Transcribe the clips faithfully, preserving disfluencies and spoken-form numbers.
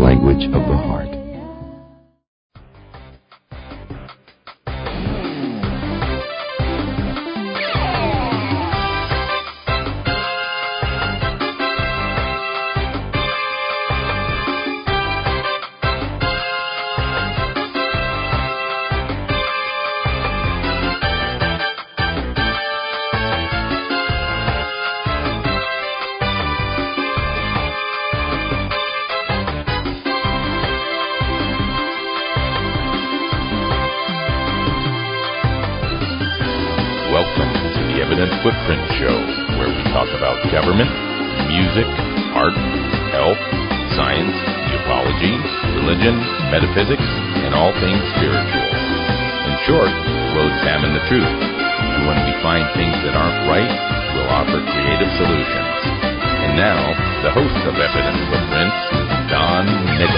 language of the heart. Footprint Show, where we talk about government, music, art, health, science, ufology, religion, metaphysics, and all things spiritual. In short, we'll examine the truth, and when we find things that aren't right, we'll offer creative solutions. And now, the host of Evident Footprints, Don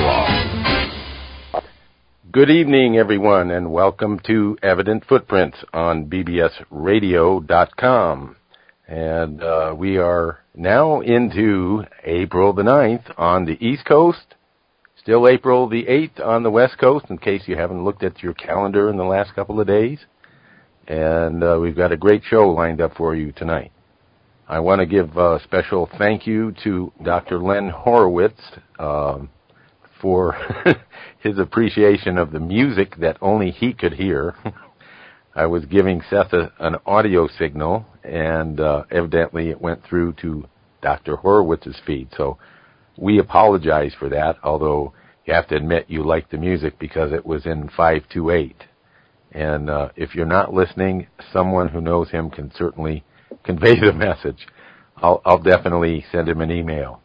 Nikoloff. Good evening, everyone, and welcome to Evident Footprints on B B S radio dot com. And uh, we are now into April the ninth on the East Coast, still April the eighth on the West Coast, in case you haven't looked at your calendar in the last couple of days. And uh, we've got a great show lined up for you tonight. I want to give a special thank you to Doctor Len Horowitz um, for his appreciation of the music that only he could hear. I was giving Seth a, an audio signal, and uh, evidently it went through to Doctor Horowitz's feed. So we apologize for that, although you have to admit you like the music because it was in five two eight. And uh, if you're not listening, someone who knows him can certainly convey the message. I'll, I'll definitely send him an email.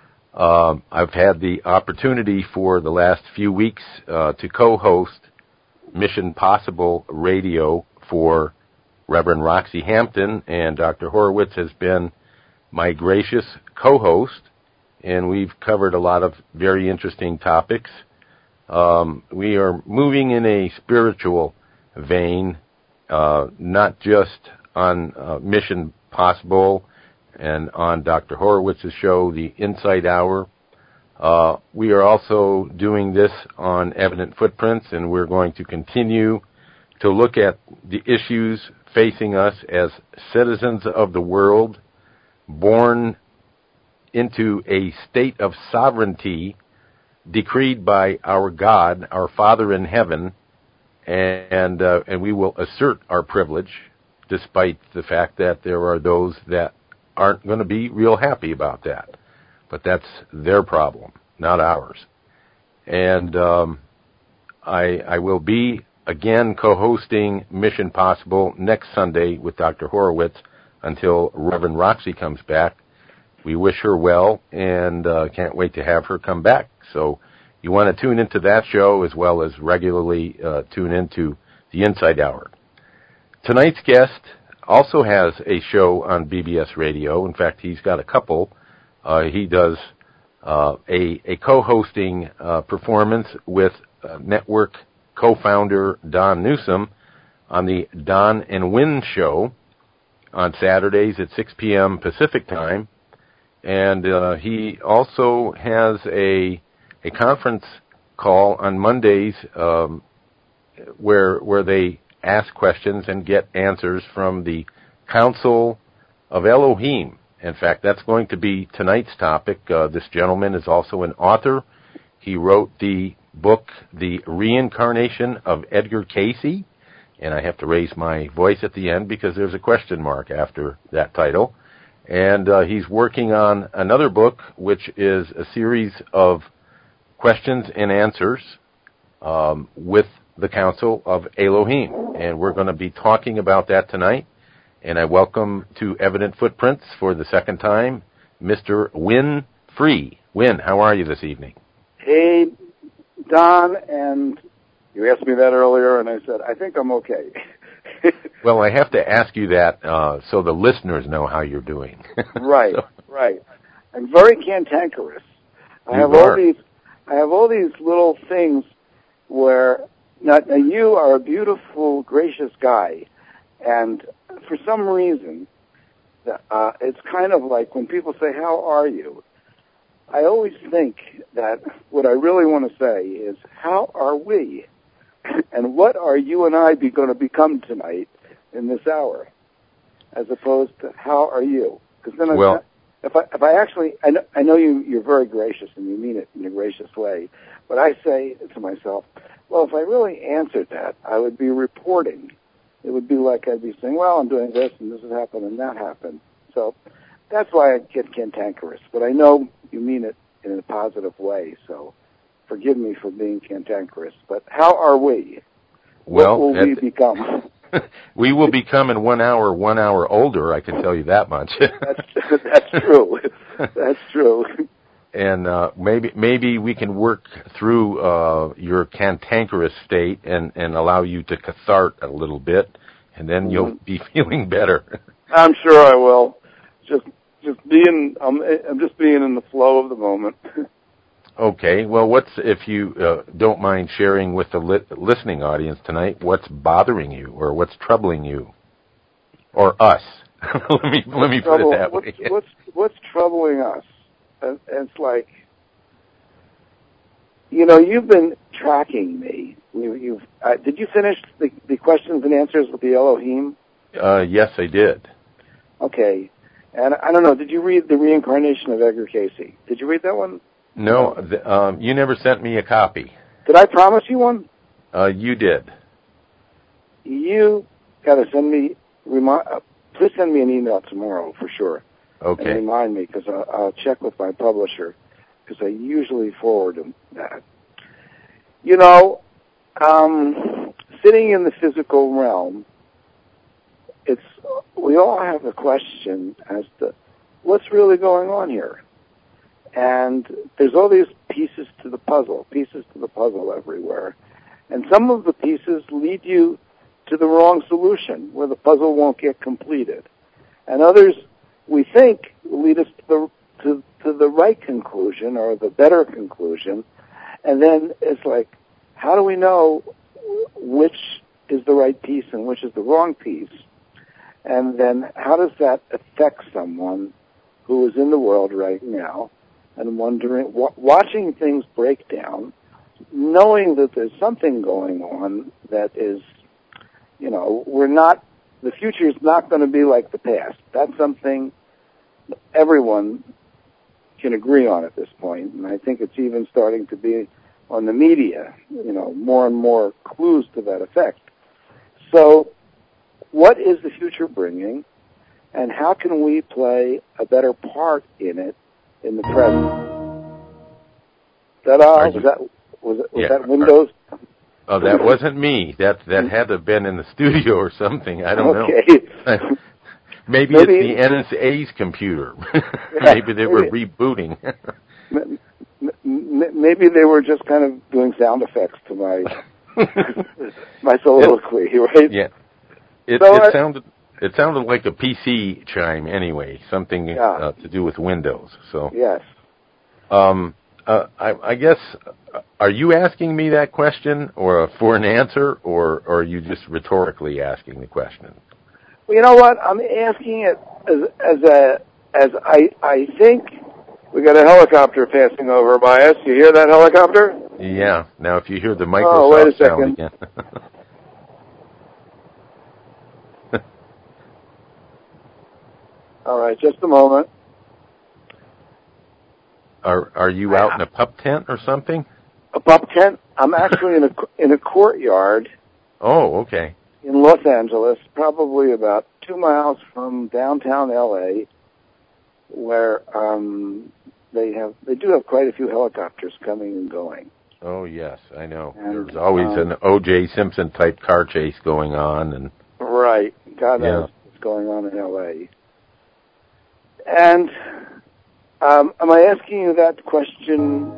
Um, I've had the opportunity for the last few weeks uh, to co-host Mission Possible Radio for Reverend Roxy Hampton, and Doctor Horowitz has been my gracious co-host, and we've covered a lot of very interesting topics. Um, we are moving in a spiritual vein, uh, not just on uh, Mission Possible and on Doctor Horowitz's show, The Insight Hour. Uh, we are also doing this on Evident Footprints, and we're going to continue to look at the issues facing us as citizens of the world, born into a state of sovereignty decreed by our God, our Father in heaven, and uh, and we will assert our privilege, despite the fact that there are those that aren't going to be real happy about that. But that's their problem, not ours. And um, I, I will be, again, co-hosting Mission Possible next Sunday with Doctor Horowitz until Reverend Roxy comes back. We wish her well and uh, can't wait to have her come back. So you want to tune into that show as well as regularly uh, tune into the Insight Hour. Tonight's guest also has a show on B B S Radio. In fact, he's got a couple. Uh, he does uh, a, a co-hosting uh, performance with uh, network co-founder Don Newsom on the Don and Win Show on Saturdays at six p.m. Pacific Time. And uh, he also has a a conference call on Mondays um, where where they ask questions and get answers from the Council of Elohim. In fact, that's going to be tonight's topic. Uh, this gentleman is also an author. He wrote the book, The Reincarnation of Edgar Cayce, and I have to raise my voice at the end because there's a question mark after that title. And uh, he's working on another book, which is a series of questions and answers um, with the Council of Elohim. And we're going to be talking about that tonight. And I welcome to Evident Footprints for the second time, Mister Win Free. Win, how are you this evening? Hey, Don, and you asked me that earlier, and I said, I think I'm okay. Well, I have to ask you that uh, so the listeners know how you're doing. Right, so. right. I'm very cantankerous. I you have are. all these. I have all these little things where now, now you are a beautiful, gracious guy, and for some reason, uh, it's kind of like when people say, "How are you?" I always think that what I really want to say is, how are we? And what are you and I be going to become tonight in this hour? As opposed to, how are you? Because then well, not, if I if I actually, I know, I know you, you're very gracious and you mean it in a gracious way, but I say to myself, well, if I really answered that, I would be reporting. It would be like I'd be saying, well, I'm doing this and this has happened and that happened. So that's why I get cantankerous. But I know you mean it in a positive way, so forgive me for being cantankerous. But how are we? Well, what will we become? We will become in one hour, one hour older, I can tell you that much. that's, that's true. That's true. And uh, maybe maybe we can work through uh, your cantankerous state and, and allow you to cathart a little bit, and then mm-hmm. you'll be feeling better. I'm sure I will. Just just being, I'm, I'm just being in the flow of the moment. Okay. Well, what's, if you uh, don't mind sharing with the li- listening audience tonight, what's bothering you or what's troubling you or us? let me let me put Trouble, it that what's, way. what's what's troubling us? And it's like, you know, you've been tracking me. You, you've uh, did you finish the, the questions and answers with the Elohim? Uh, yes, I did. Okay. And I don't know, did you read The Reincarnation of Edgar Cayce? Did you read that one? No, the, um, you never sent me a copy. Did I promise you one? Uh, you did. You got to send me, remind, uh, please send me an email tomorrow for sure. Okay. And remind me, because I'll, I'll check with my publisher, because I usually forward them that. You know, um, sitting in the physical realm, it's, we all have a question as to what's really going on here. And there's all these pieces to the puzzle, pieces to the puzzle everywhere. And some of the pieces lead you to the wrong solution, where the puzzle won't get completed. And others, we think, lead us to the, to, to the right conclusion, or the better conclusion. And then it's like, how do we know which is the right piece and which is the wrong piece? And then how does that affect someone who is in the world right now and wondering, w- watching things break down, knowing that there's something going on that is, you know, we're not, the future is not going to be like the past. That's something everyone can agree on at this point, and I think it's even starting to be on the media, you know, more and more clues to that effect. So, what is the future bringing, and how can we play a better part in it in the present? Ta-da! Was that, was, it, was yeah. that Windows? Oh, that wasn't me. That that had to have been in the studio or something. I don't okay. know. Maybe, maybe it's the N S A's computer. Yeah, maybe they maybe. were rebooting. Maybe they were just kind of doing sound effects to my my soliloquy, right? Yeah. It, so it I, sounded it sounded like a P C chime anyway, something yeah. uh, to do with Windows. So yes. Um, uh, I, I guess, uh, are you asking me that question, or uh, for an answer, or, or are you just rhetorically asking the question? Well, you know what? I'm asking it as as a as I I think we got a helicopter passing over by us. You hear that helicopter? Yeah. Now, if you hear the Microsoft oh, wait a second. sound again. All right, just a moment. Are are you out in a pup tent or something? A pup tent? I'm actually in a in a courtyard. Oh, okay. In Los Angeles, probably about two miles from downtown L A, where um, they have they do have quite a few helicopters coming and going. Oh yes, I know. And, There's always um, an O J Simpson type car chase going on, and right. God knows yeah. what's going on in L A. And um, am I asking you that question?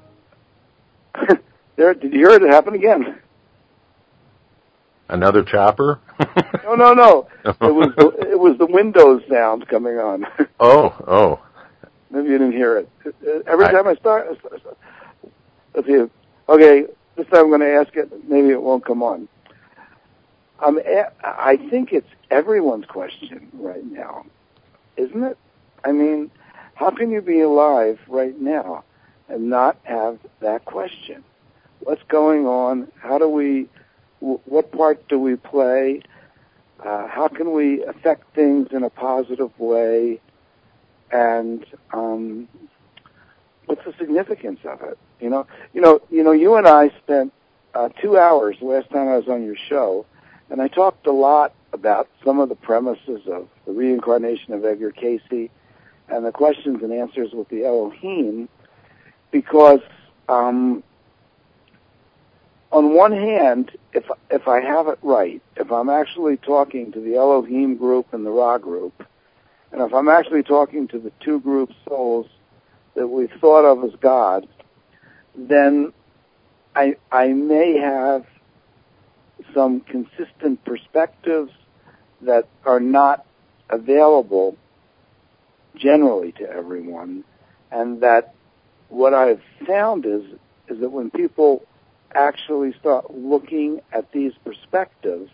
there, did you hear it happen again? Another chopper? no, no, no. It was the, it was the Windows sound coming on. oh, oh. Maybe you didn't hear it. Every I, time I start, let's see. Okay, this time I'm going to ask it. Maybe it won't come on. Um, I think it's everyone's question right now, isn't it? I mean, How can you be alive right now and not have that question? What's going on? How do we, what part do we play? Uh, how can we affect things in a positive way? And um, what's the significance of it? You know, you know, you know. You and I spent uh, two hours last time I was on your show, and I talked a lot about some of the premises of the reincarnation of Edgar Cayce and the questions and answers with the Elohim, because um, on one hand, if if I have it right, if I'm actually talking to the Elohim group and the Ra group, and if I'm actually talking to the two group souls that we've thought of as God, then I I may have some consistent perspectives that are not available generally to everyone, and that what I've found is is that when people actually start looking at these perspectives,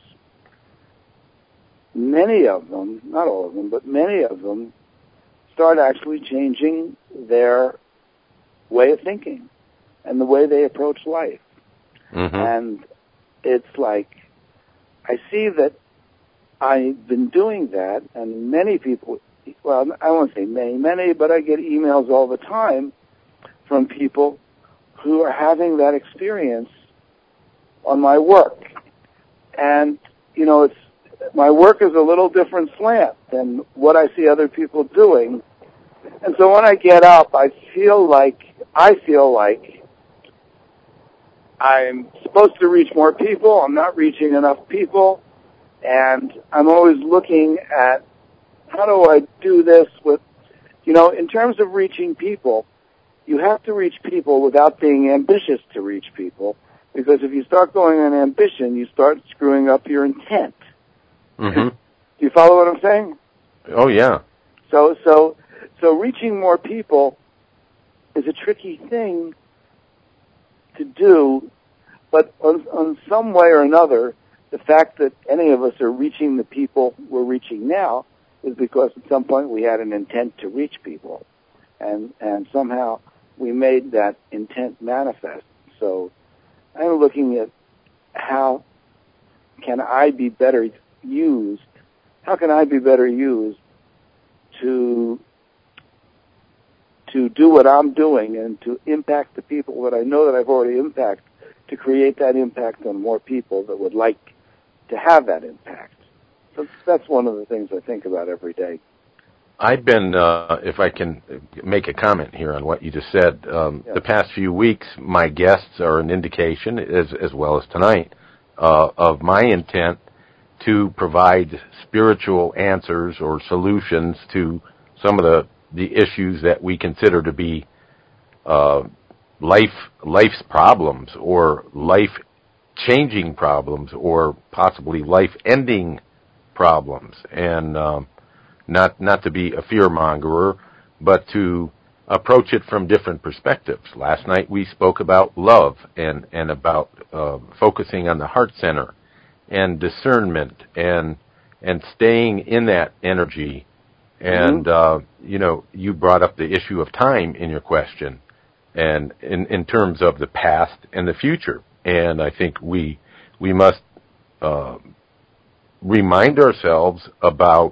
many of them, not all of them, but many of them start actually changing their way of thinking and the way they approach life. Mm-hmm. And it's like, I see that I've been doing that, and many people, well, I won't say many, many, but I get emails all the time from people who are having that experience on my work. And, you know, it's, my work is a little different slant than what I see other people doing. And so when I get up, I feel like, I feel like I'm supposed to reach more people. I'm not reaching enough people. And I'm always looking at how do I do this with, you know, in terms of reaching people, you have to reach people without being ambitious to reach people, because if you start going on ambition, you start screwing up your intent. Mm-hmm. Do you follow what I'm saying? Oh, yeah. So, so, so reaching more people is a tricky thing to do, but on, on some way or another, the fact that any of us are reaching the people we're reaching now is because at some point we had an intent to reach people, and and somehow we made that intent manifest. So I'm looking at how can I be better used, how can I be better used to to do what I'm doing and to impact the people that I know that I've already impacted, to create that impact on more people that would like to have that impact. So that's one of the things I think about every day. I've been, uh, if I can make a comment here on what you just said, um, yeah. the past few weeks, my guests are an indication, as, as well as tonight, uh, of my intent to provide spiritual answers or solutions to some of the, the issues that we consider to be uh, life life's problems, or life-changing problems, or possibly life-ending problems. And um, Not not to be a fear-mongerer, but to approach it from different perspectives. Last night we spoke about love and, and about uh, focusing on the heart center and discernment and and staying in that energy. And, mm-hmm. uh, you know, you brought up the issue of time in your question, and in, in terms of the past and the future. And I think we, we must uh, remind ourselves about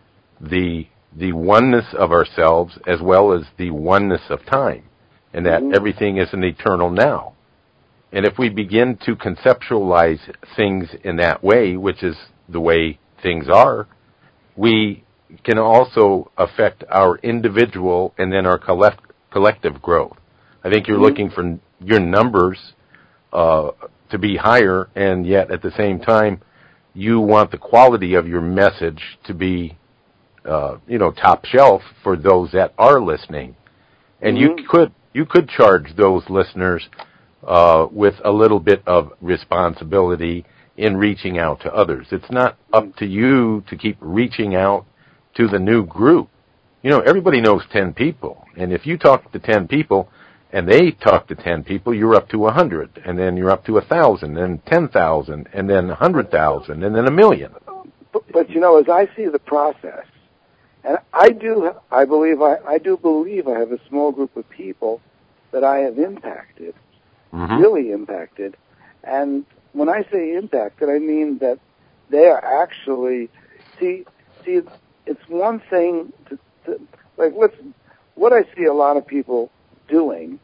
the the oneness of ourselves as well as the oneness of time, and that mm-hmm. everything is an eternal now. And if we begin to conceptualize things in that way, which is the way things are, we can also affect our individual and then our collect, collective growth. I think you're mm-hmm. looking for your numbers uh, to be higher, and yet at the same time, you want the quality of your message to be Uh, you know, top shelf for those that are listening. And mm-hmm. you could you could charge those listeners uh, with a little bit of responsibility in reaching out to others. It's not up to you to keep reaching out to the new group. You know, everybody knows ten people. And if you talk to ten people and they talk to ten people, you're up to one hundred. And then you're up to one thousand, and ten thousand, and then one hundred thousand, and then a million. But, but, you know, as I see the process, And I do, I believe, I, I do believe I have a small group of people that I have impacted, mm-hmm. really impacted. And when I say impacted, I mean that they are actually, see, see, it's one thing to, to like, let's, what I see a lot of people doing,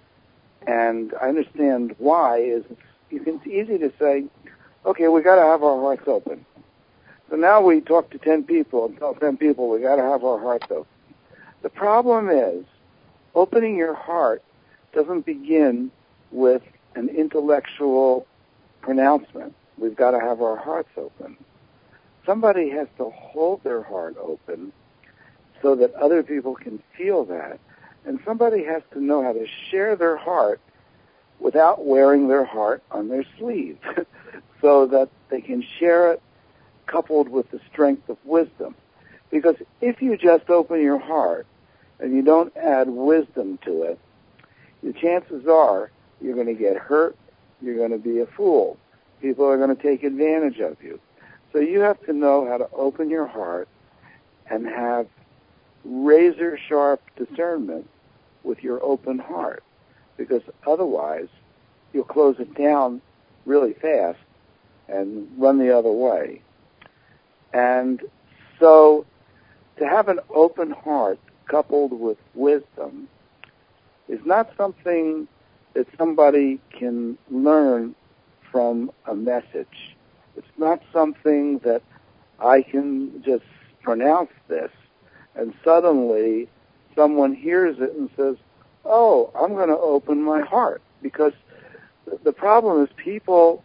and I understand why, is it's, it's easy to say, okay, we got to have our hearts open. So now we talk to ten people and tell ten people we got to have our hearts open. The problem is, opening your heart doesn't begin with an intellectual pronouncement. We've got to have our hearts open. Somebody has to hold their heart open so that other people can feel that. And somebody has to know how to share their heart without wearing their heart on their sleeve so that they can share it coupled with the strength of wisdom. Because if you just open your heart and you don't add wisdom to it, the chances are you're going to get hurt, you're going to be a fool. People are going to take advantage of you. So you have to know how to open your heart and have razor-sharp discernment with your open heart, because otherwise you'll close it down really fast and run the other way. And so to have an open heart coupled with wisdom is not something that somebody can learn from a message. It's not something that I can just pronounce this and suddenly someone hears it and says, oh, I'm going to open my heart. Because the problem is people...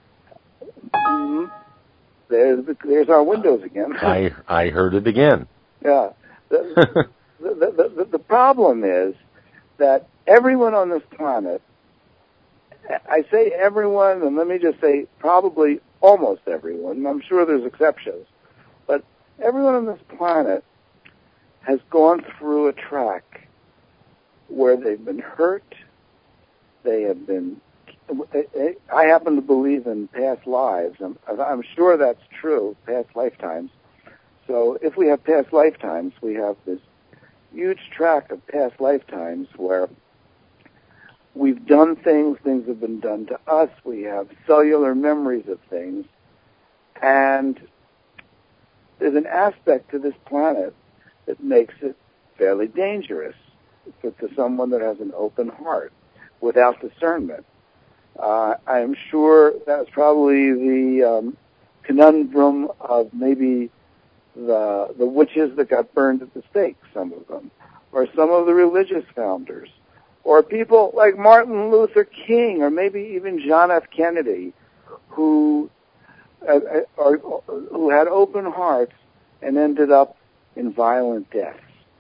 Mm, There's, the, there's our windows again. I I heard it again. Yeah. The, the, the, the, the problem is that everyone on this planet, I say everyone, and let me just say probably almost everyone, I'm sure there's exceptions, but everyone on this planet has gone through a track where they've been hurt, they have been I happen to believe in past lives. I'm, I'm sure that's true, past lifetimes. So if we have past lifetimes, we have this huge track of past lifetimes where we've done things, things have been done to us, we have cellular memories of things, and there's an aspect to this planet that makes it fairly dangerous for, to someone that has an open heart without discernment. Uh, I'm sure that's probably the um, conundrum of maybe the the witches that got burned at the stake, some of them, or some of the religious founders, or people like Martin Luther King, or maybe even John F. Kennedy, who uh, or, who had open hearts and ended up in violent deaths.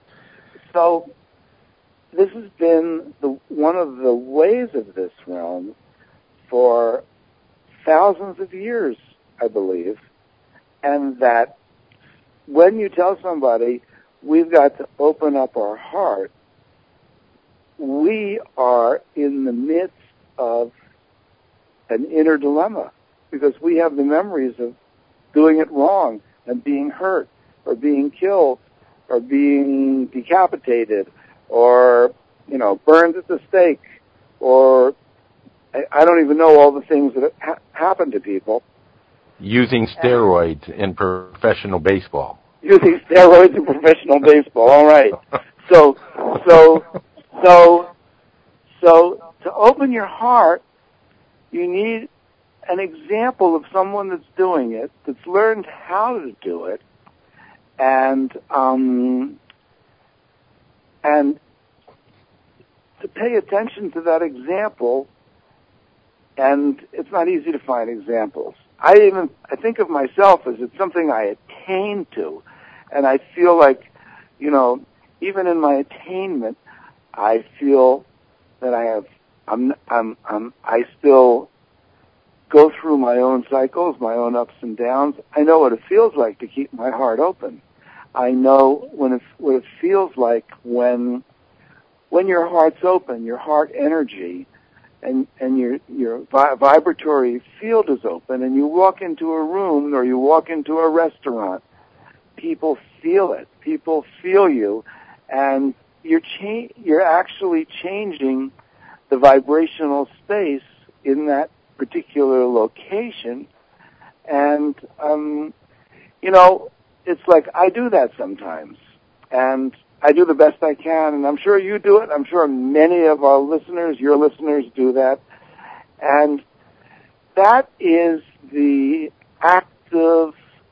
So this has been the, one of the ways of this realm for thousands of years, I believe, and that when you tell somebody we've got to open up our heart, we are in the midst of an inner dilemma because we have the memories of doing it wrong and being hurt or being killed or being decapitated or, you know, burned at the stake or I don't even know all the things that ha- happen to people. Using steroids in professional baseball. Using steroids in professional baseball. All right. So, so, so, so to open your heart, you need an example of someone that's doing it, that's learned how to do it, and um, and to pay attention to that example. And it's not easy to find examples. I even I think of myself as it's something I attain to, and I feel like, you know, even in my attainment, I feel that I have I'm I'm, I'm I still go through my own cycles, my own ups and downs. I know what it feels like to keep my heart open. I know when it, what it feels like when when your heart's open, your heart energy. And, and your your vi- vibratory field is open, and you walk into a room or you walk into a restaurant, people feel it. People feel you, and you're cha- you're actually changing the vibrational space in that particular location. And, um, you know, it's like I do that sometimes, and I do the best I can, and I'm sure you do it. I'm sure many of our listeners, your listeners, do that. And that is the active,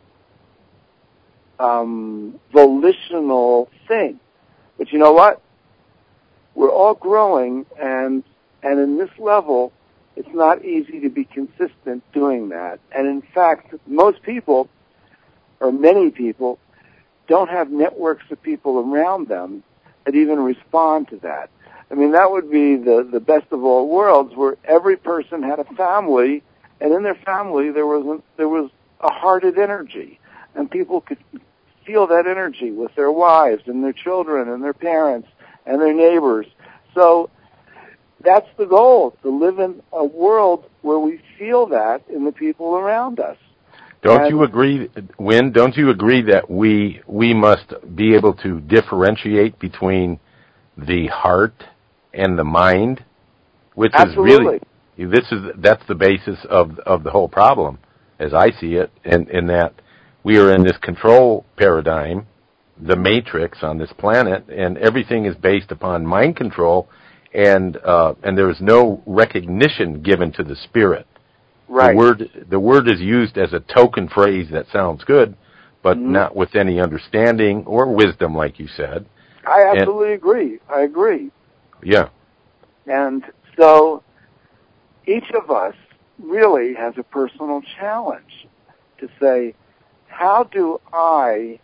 um, volitional thing. But you know what? We're all growing, and and in this level, it's not easy to be consistent doing that. And in fact, most people, or many people, don't have networks of people around them that even respond to that. I mean, that would be the, the best of all worlds, where every person had a family, and in their family there was a, there was a hearted energy, and people could feel that energy with their wives and their children and their parents and their neighbors. So that's the goal, to live in a world where we feel that in the people around us. Don't and, you agree, Win, don't you agree that we we must be able to differentiate between the heart and the mind? Which absolutely. is really, this is, that's the basis of of the whole problem, as I see it, in, in that we are in this control paradigm, the matrix on this planet, and everything is based upon mind control, and uh, and there is no recognition given to the spirit. Right. The word the word is used as a token phrase that sounds good, but mm-hmm. not with any understanding or wisdom, like you said. I absolutely and, agree. I agree. Yeah. And so each of us really has a personal challenge to say, how do I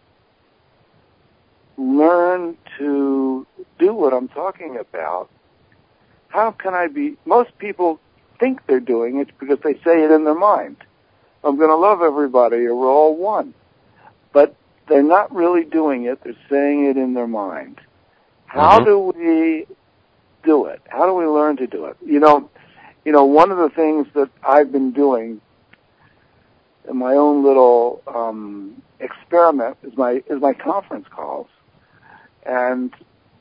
learn to do what I'm talking about? How can I be, most people think they're doing it because they say it in their mind. I'm going to love everybody, or we're all one. But they're not really doing it. They're saying it in their mind. How mm-hmm. do we do it? How do we learn to do it? You know, you know, one of the things that I've been doing in my own little um, experiment is my is my conference calls, and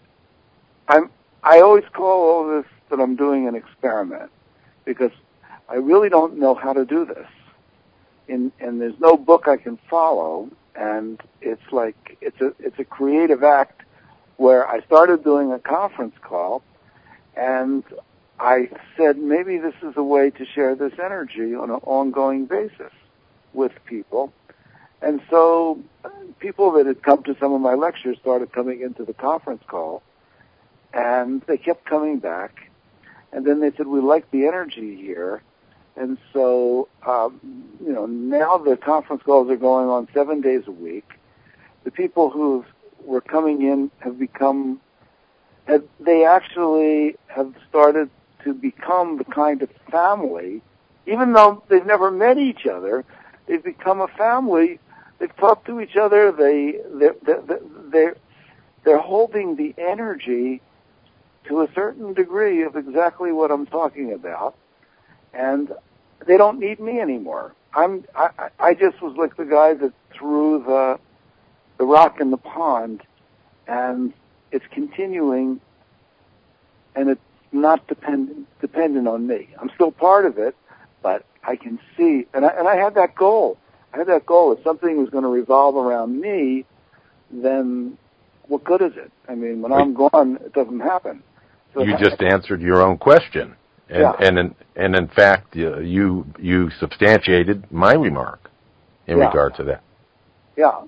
I'm I always call all this that I'm doing an experiment, because I really don't know how to do this, and and there's no book I can follow, and it's like it's a it's a creative act where I started doing a conference call, and I said maybe this is a way to share this energy on an ongoing basis with people. And so people that had come to some of my lectures started coming into the conference call, and they kept coming back. And then they said, we like the energy here. And so, um, you know, now the conference calls are going on seven days a week. The people who were coming in have become, have, they actually have started to become the kind of family, even though they've never met each other. They've become a family. They've talked to each other. They, they're, they're, they're, they're holding the energy to a certain degree of exactly what I'm talking about, and they don't need me anymore. I'm, I, I just was like the guy that threw the, the rock in the pond, and it's continuing, and it's not dependent, dependent on me. I'm still part of it, but I can see, and I, and I had that goal. I had that goal. If something was going to revolve around me, then what good is it? I mean, when I'm gone, it doesn't happen. So you just answered your own question, and yeah. and in, and in fact, uh, you you substantiated my remark in yeah. regard to that. Yeah.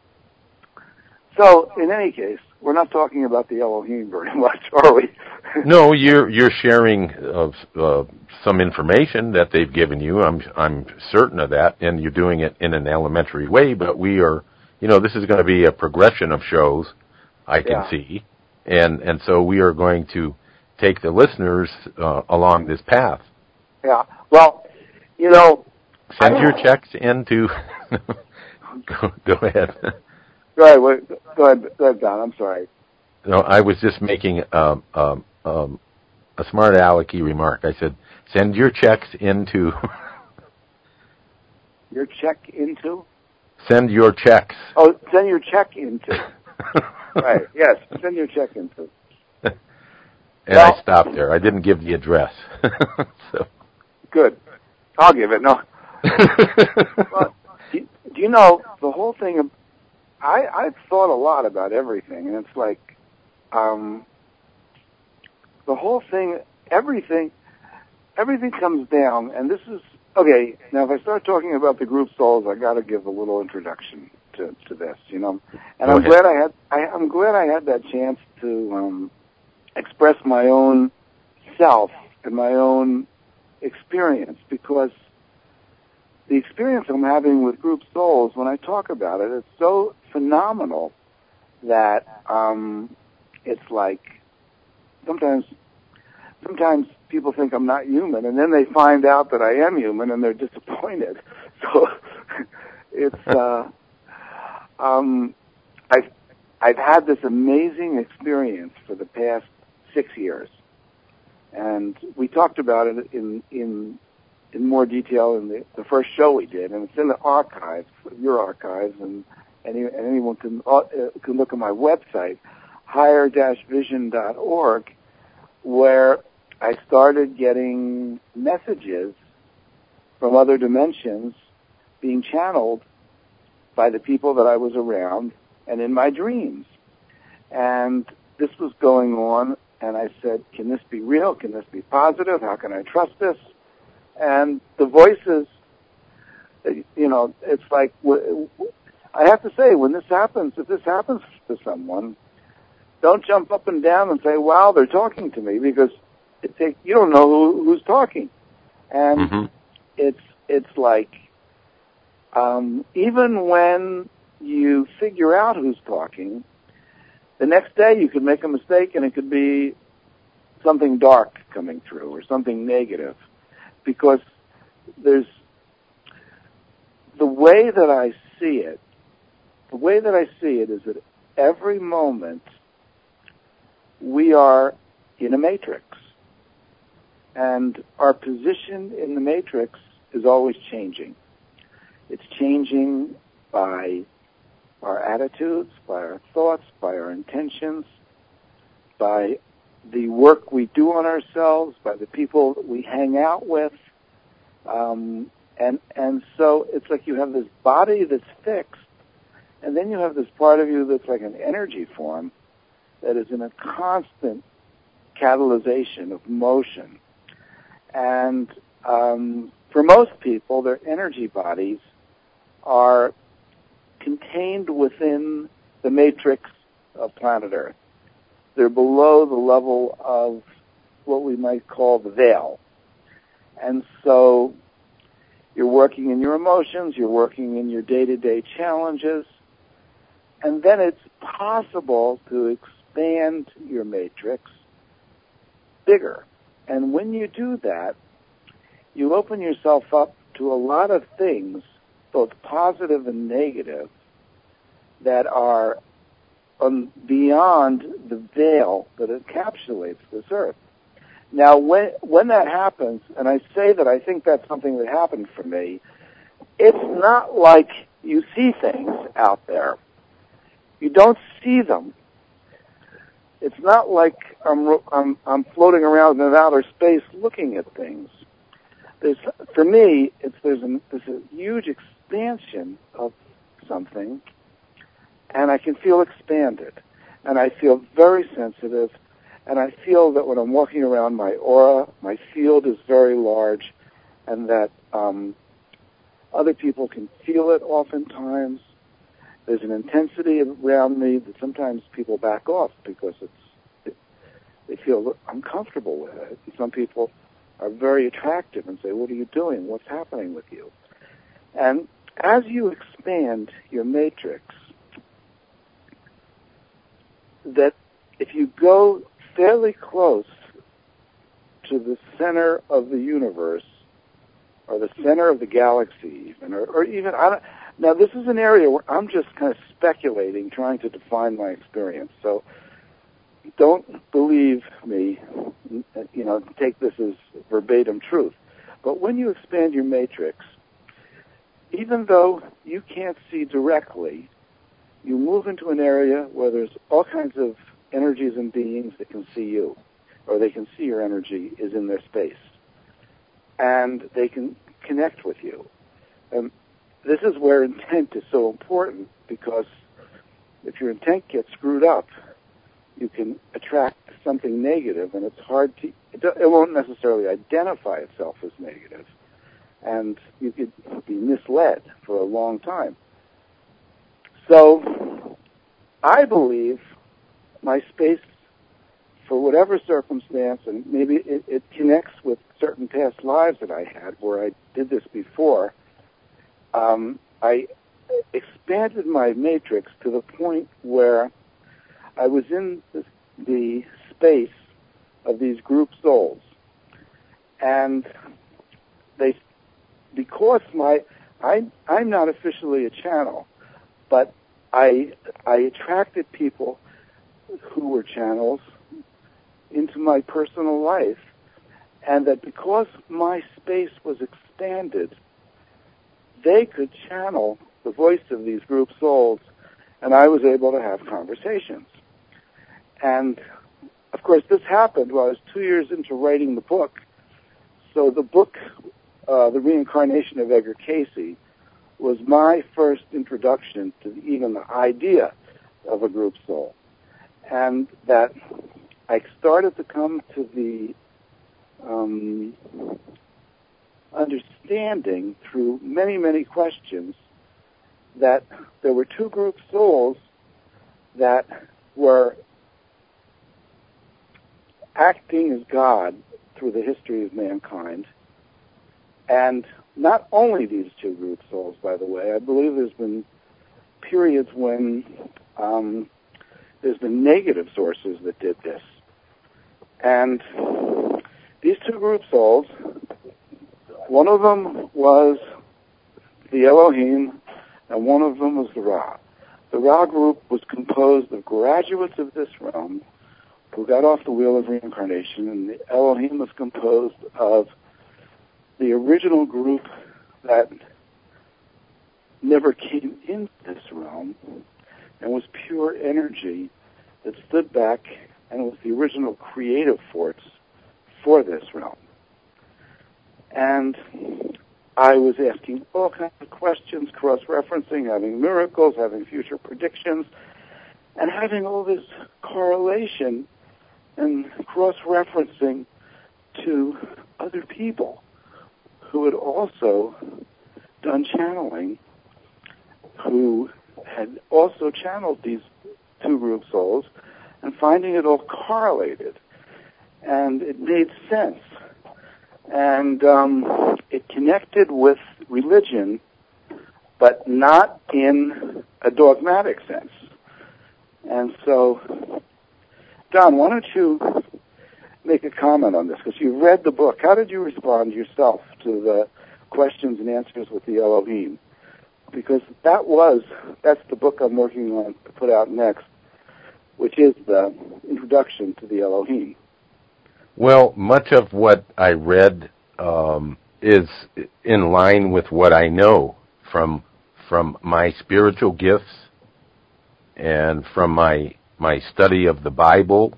So, in any case, we're not talking about the Elohim very much, are we? No, you're you're sharing uh, uh, some information that they've given you. I'm I'm certain of that, and you're doing it in an elementary way. But we are, you know, this is going to be a progression of shows, I can yeah. see, and and so we are going to take the listeners uh, along this path. Yeah. Well, you know, send your checks into. go, go ahead. Go ahead. Wait, go ahead. Go ahead, Don. I'm sorry. No, I was just making um, um, um, a smart alecky remark. I said, send your checks into... Your check into? Send your checks. Oh, send your check into. Right, yes, send your check into. And well, I stopped there. I didn't give the address. So. Good. I'll give it. No. Well, do, do you know, the whole thing, of, I, I've thought a lot about everything, and it's like, um, the whole thing, everything, everything comes down, and this is, okay, now if I start talking about the group souls, I got to give a little introduction to, to this, you know, and Go I'm ahead. glad I had, I, I'm glad I had that chance to um, express my own self and my own experience, because the experience I'm having with group souls, when I talk about it, it's so phenomenal that um, it's like sometimes sometimes people think I'm not human, and then they find out that I am human, and they're disappointed. So it's uh, um, I've I've had this amazing experience for the past six years, and we talked about it in in. in more detail in the, the first show we did, and it's in the archives, your archives, and, any, and anyone can uh, can look at my website, higher dash vision dot org, where I started getting messages from other dimensions being channeled by the people that I was around and in my dreams. And this was going on, and I said, can this be real? Can this be positive? How can I trust this? And the voices, you know, it's like, I have to say, when this happens, if this happens to someone, don't jump up and down and say, wow, they're talking to me, because it take, you don't know who, who's talking. And mm-hmm. it's it's like, um, even when you figure out who's talking, the next day you could make a mistake and it could be something dark coming through or something negative. Because there's the way that I see it, the way that I see it is that every moment we are in a matrix. And our position in the matrix is always changing. It's changing by our attitudes, by our thoughts, by our intentions, by the work we do on ourselves, by the people that we hang out with. Um, and and so it's like you have this body that's fixed, and then you have this part of you that's like an energy form that is in a constant catalyzation of motion. And um, for most people, their energy bodies are contained within the matrix of planet Earth. They're below the level of what we might call the veil. And so you're working in your emotions, you're working in your day-to-day challenges, and then it's possible to expand your matrix bigger. And when you do that, you open yourself up to a lot of things, both positive and negative, that are um, beyond the veil that encapsulates this earth. Now, when when that happens, and I say that I think that's something that happened for me, it's not like you see things out there. You don't see them. It's not like I'm I'm, I'm floating around in outer space looking at things. There's, for me, it's there's a, there's a huge expansion of something, and I can feel expanded, and I feel very sensitive, and I feel that when I'm walking around, my aura, my field is very large, and that um, other people can feel it oftentimes. There's an intensity around me that sometimes people back off because it's it, they feel uncomfortable with it. And some people are very attractive and say, what are you doing? What's happening with you? And as you expand your matrix, that if you go fairly close to the center of the universe, or the center of the galaxy even, or, or even, I don't, now this is an area where I'm just kind of speculating, trying to define my experience, so don't believe me, you know, take this as verbatim truth. But when you expand your matrix, even though you can't see directly, you move into an area where there's all kinds of energies and beings that can see you, or they can see your energy is in their space. And they can connect with you. And this is where intent is so important, because if your intent gets screwed up, you can attract something negative, and it's hard to, it, it won't necessarily identify itself as negative, and you could be misled for a long time. So, I believe my space, for whatever circumstance, and maybe it, it connects with certain past lives that I had where I did this before, um, I expanded my matrix to the point where I was in the, the space of these group souls. And they, because my, I, I'm not officially a channel, but I, I attracted people who were channels into my personal life, and that because my space was expanded, they could channel the voice of these group souls, and I was able to have conversations. And, of course, this happened while I was two years into writing the book. So the book, uh, The Reincarnation of Edgar Cayce, was my first introduction to even the idea of a group soul. And that I started to come to the um, understanding through many, many questions that there were two group souls that were acting as God through the history of mankind. And not only these two group souls, by the way, I believe there's been periods when um, there's been negative sources that did this. And these two group souls, one of them was the Elohim, and one of them was the Ra. The Ra group was composed of graduates of this realm who got off the wheel of reincarnation, and the Elohim was composed of the original group that never came into this realm and was pure energy that stood back and was the original creative force for this realm. And I was asking all kinds of questions, cross-referencing, having miracles, having future predictions, and having all this correlation and cross-referencing to other people who had also done channeling, who had also channeled these two group souls, and finding it all correlated. And it made sense. And um, it connected with religion, but not in a dogmatic sense. And so, Don, why don't you make a comment on this? Because you read the book. How did you respond yourself to the questions and answers with the Elohim? Because that was, that's the book I'm working on to put out next, which is the introduction to the Elohim. Well, much of what I read um, is in line with what I know from from my spiritual gifts and from my my study of the Bible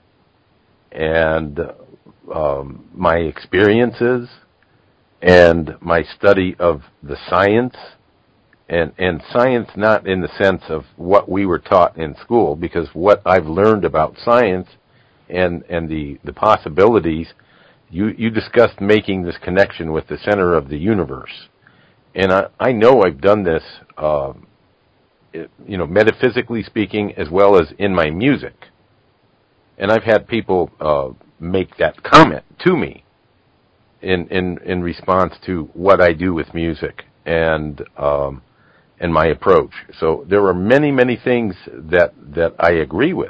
and um, my experiences and my study of the science, and, and science not in the sense of what we were taught in school, because what I've learned about science and and the, the possibilities, you, you discussed making this connection with the center of the universe. And I, I know I've done this, uh, it, you know, metaphysically speaking, as well as in my music. And I've had people uh, make that comment to me in, in, in response to what I do with music and um, and my approach. So there are many, many things that, that I agree with.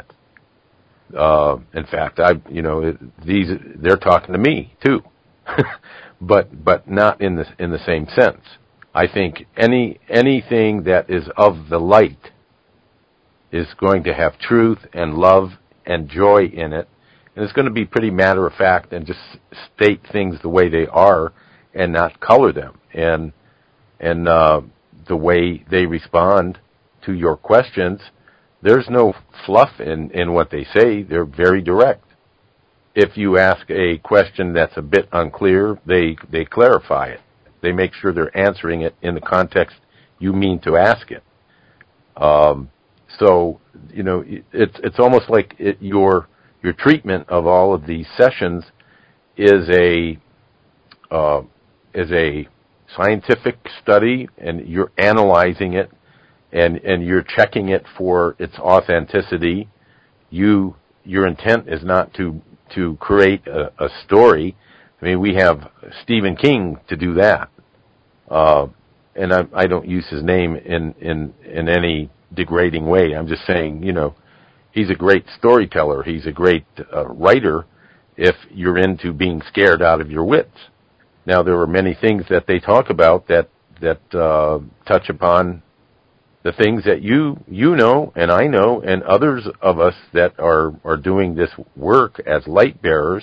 Uh, in fact, I, you know, these, they're talking to me too, but, but not in the, in the same sense. I think any, anything that is of the light is going to have truth and love and joy in it. And it's going to be pretty matter of fact and just state things the way they are and not color them. And, and uh, the way they respond to your questions, there's no fluff in, in what they say. They're very direct. If you ask a question that's a bit unclear, they they clarify it. They make sure they're answering it in the context you mean to ask it. Um, so, you know, it's it's almost like it, your your treatment of all of these sessions is a uh, is a scientific study, and you're analyzing it, and and you're checking it for its authenticity. You your intent is not to to create a, a story. I mean, we have Stephen King to do that, uh, and I, I don't use his name in, in in any degrading way. I'm just saying, you know, he's a great storyteller. He's a great uh, writer if you're into being scared out of your wits. Now, there are many things that they talk about that that uh, touch upon the things that you you know and I know and others of us that are, are doing this work as light bearers.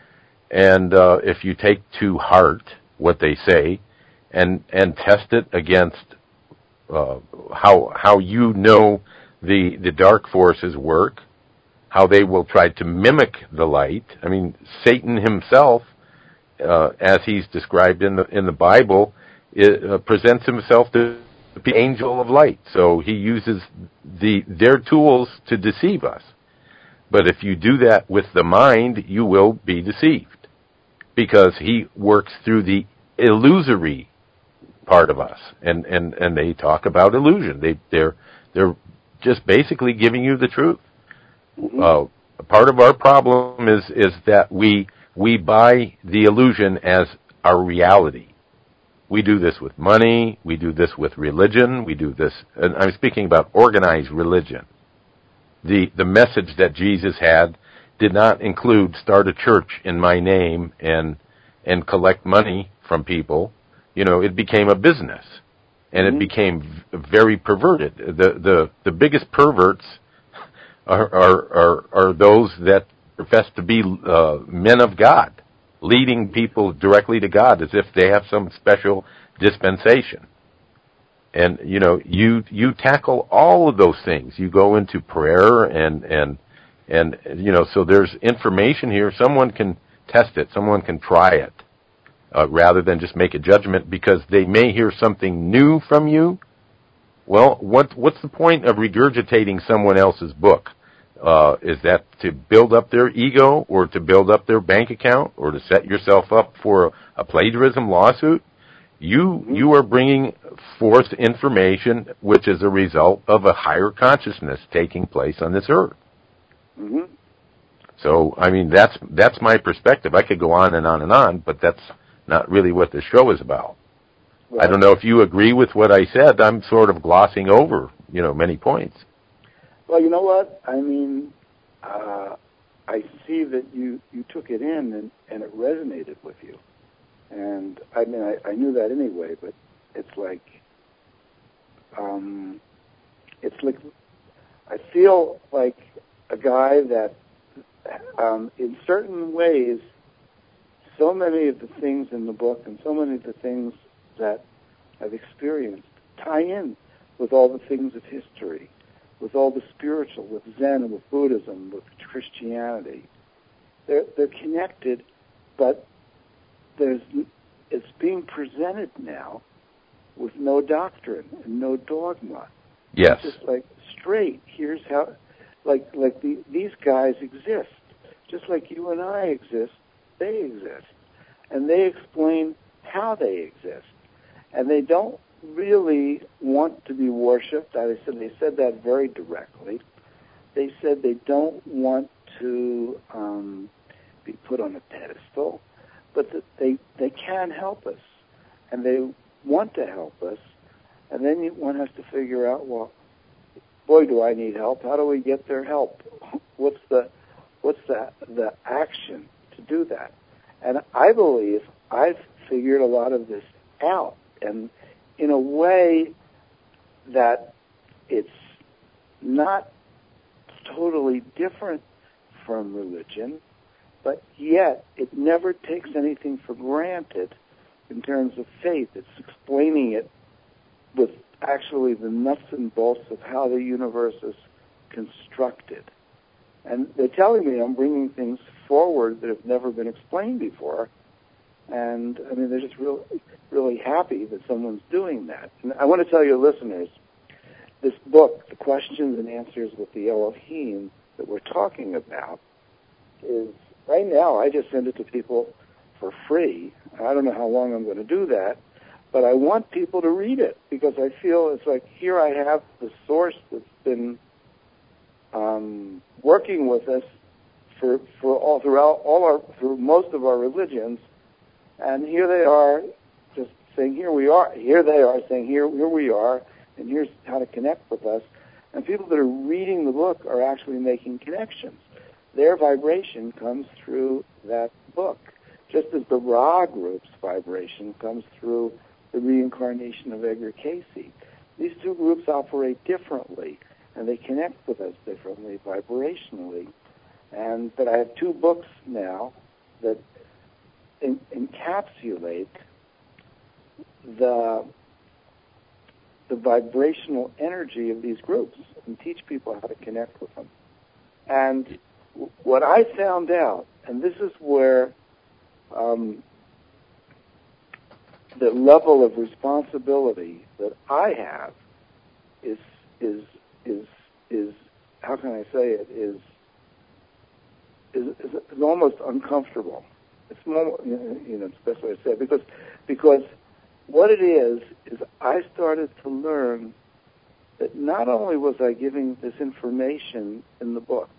And uh, if you take to heart what they say and and test it against uh, how how you know the the dark forces work, how they will try to mimic the light. I mean, Satan himself, uh, as he's described in the in the Bible, it, uh, presents himself to the angel of light. So he uses the their tools to deceive us. But if you do that with the mind, you will be deceived, because he works through the illusory part of us. And, and, and they talk about illusion. They they're they're just basically giving you the truth. Mm-hmm. Uh, part of our problem is is that we we buy the illusion as our reality. We do this with money. We do this with religion. We do this, and I'm speaking about organized religion. The the message that Jesus had did not include start a church in my name and and collect money from people. You know, it became a business, and mm-hmm. it became very perverted. The the the biggest perverts are are are, are those that profess to be uh, men of God, leading people directly to God as if they have some special dispensation. And, you know, you you tackle all of those things. You go into prayer and, and, and you know, so there's information here. Someone can test it. Someone can try it, uh, rather than just make a judgment because they may hear something new from you. Well, what what's the point of regurgitating someone else's book? Uh, is that to build up their ego, or to build up their bank account, or to set yourself up for a, a plagiarism lawsuit? You you are bringing forth information which is a result of a higher consciousness taking place on this earth. Mm-hmm. So, I mean, that's that's my perspective. I could go on and on and on, but that's not really what the show is about. Right. I don't know if you agree with what I said. I'm sort of glossing over, you know, many points. Well, you know what? I mean, uh, I see that you, you took it in and, and it resonated with you. And, I mean, I, I knew that anyway, but it's like, um, it's like, I feel like a guy that, um, in certain ways, so many of the things in the book and so many of the things that I've experienced tie in with all the things of history, with all the spiritual, with Zen, with Buddhism, with Christianity. They're they're connected, but there's it's being presented now with no doctrine and no dogma. Yes. It's just like straight. Here's how, like like the, these guys exist, just like you and I exist. They exist, and they explain how they exist, and they don't really want to be worshipped. I said they said that very directly. They said they don't want to um, be put on a pedestal, but that they they can help us, and they want to help us. And then one has to figure out, well, boy, do I need help. How do we get their help? What's the what's the the action to do that? And I believe I've figured a lot of this out, and in a way that it's not totally different from religion, but yet it never takes anything for granted in terms of faith. It's explaining it with actually the nuts and bolts of how the universe is constructed. And they're telling me I'm bringing things forward that have never been explained before. And, I mean, they're just really, really happy that someone's doing that. And I want to tell your listeners, this book, The Questions and Answers with the Elohim, that we're talking about, is, right now, I just send it to people for free. I don't know how long I'm going to do that, but I want people to read it, because I feel it's like, here I have the source that's been um, working with us for, for all throughout all our, through most of our religions, and here they are just saying, here we are, here they are saying, here, here we are, and here's how to connect with us. And people that are reading the book are actually making connections. Their vibration comes through that book, just as the Ra group's vibration comes through the reincarnation of Edgar Cayce. These two groups operate differently, and they connect with us differently vibrationally. And but I have two books now that in, encapsulate the the vibrational energy of these groups and teach people how to connect with them. And w- what I found out, and this is where um, the level of responsibility that I have is is is is how can I say it is is, is, is almost uncomfortable. It's more, you know, it's the best way to say it, because because what it is is I started to learn that not only was I giving this information in the books,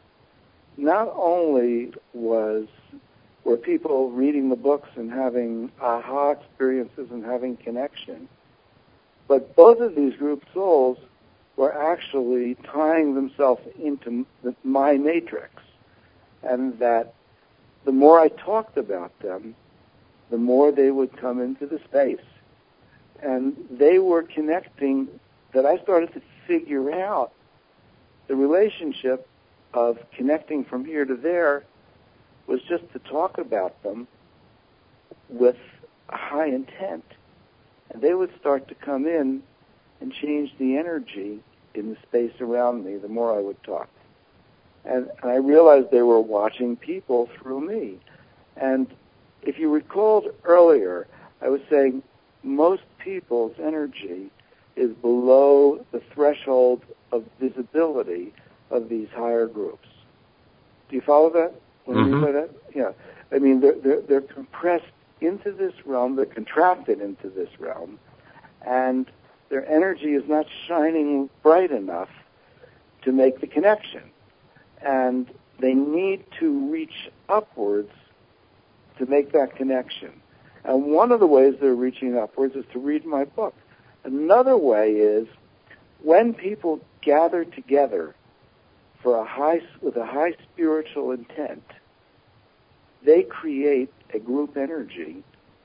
not only was were people reading the books and having aha experiences and having connection, but both of these group souls were actually tying themselves into my matrix, and that the more I talked about them, the more they would come into the space. And they were connecting, that I started to figure out the relationship of connecting from here to there was just to talk about them with a high intent. And they would start to come in and change the energy in the space around me the more I would talk. And, and I realized they were watching people through me. And if you recalled earlier, I was saying most people's energy is below the threshold of visibility of these higher groups. Do you follow that? What do you mean by that? Yeah. I mean, they're, they're, they're compressed into this realm, they're contracted into this realm, and their energy is not shining bright enough to make the connection. And they need to reach upwards to make that connection. And one of the ways they're reaching upwards is to read my book. Another way is when people gather together for a high, with a high spiritual intent, they create a group energy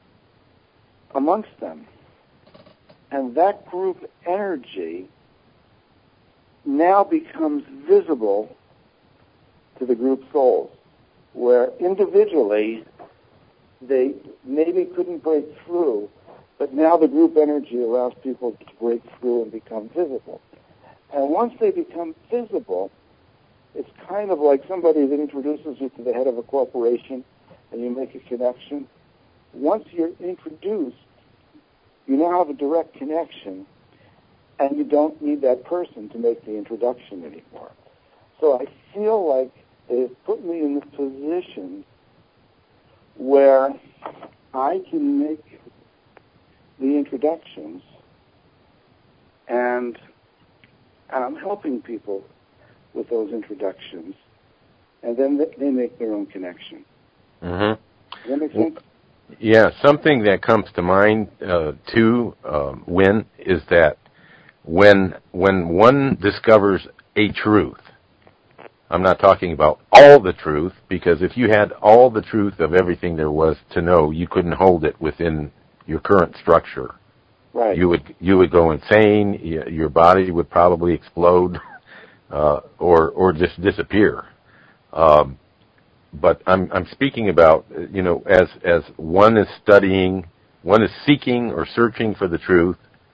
amongst them. And that group energy now becomes visible to the group souls, where individually they maybe couldn't break through, but now the group energy allows people to break through and become visible. And once they become visible, it's kind of like somebody that introduces you to the head of a corporation and you make a connection. Once you're introduced, you now have a direct connection, and you don't need that person to make the introduction anymore. So I feel like they've put me in this position where I can make the introductions, and, and I'm helping people with those introductions, and then they make their own connection. Mm-hmm. Does that make sense? Yeah, something that comes to mind, uh, too, um, Win, is that when when one discovers a truth, I'm not talking about all the truth, because if you had all the truth of everything there was to know, you couldn't hold it within your current structure. Right. You would you would go insane. Your body would probably explode, uh, or or just disappear. Um, but I'm I'm speaking about, you know, as as one is studying, one is seeking or searching for the truth,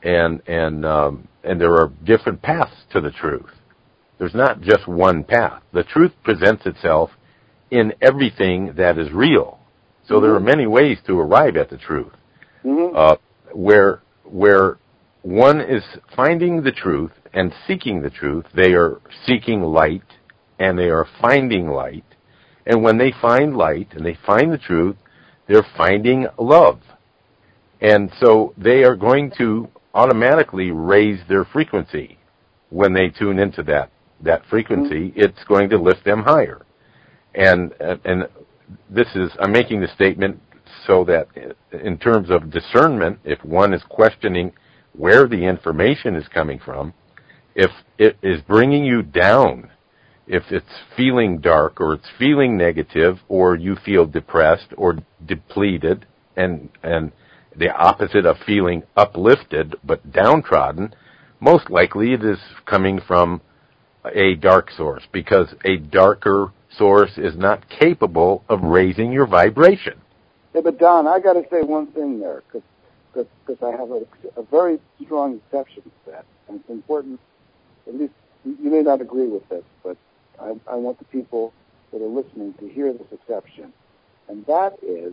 and and um, and there are different paths to the truth. There's not just one path. The truth presents itself in everything that is real. So mm-hmm. there are many ways to arrive at the truth. Mm-hmm. Uh, where where one is finding the truth and seeking the truth, they are seeking light, and they are finding light. And when they find light and they find the truth, they're finding love. And so they are going to automatically raise their frequency. When they tune into that, that frequency, mm-hmm. it's going to lift them higher. And, and this is, I'm making the statement so that in terms of discernment, if one is questioning where the information is coming from, if it is bringing you down, if it's feeling dark or it's feeling negative or you feel depressed or depleted and and the opposite of feeling uplifted but downtrodden, most likely it is coming from a dark source, because a darker source is not capable of raising your vibration. Yeah, but Don, I got to say one thing there, because I have a, a very strong exception to that, and it's important. At least you may not agree with this, but I, I want the people that are listening to hear this exception. And that is,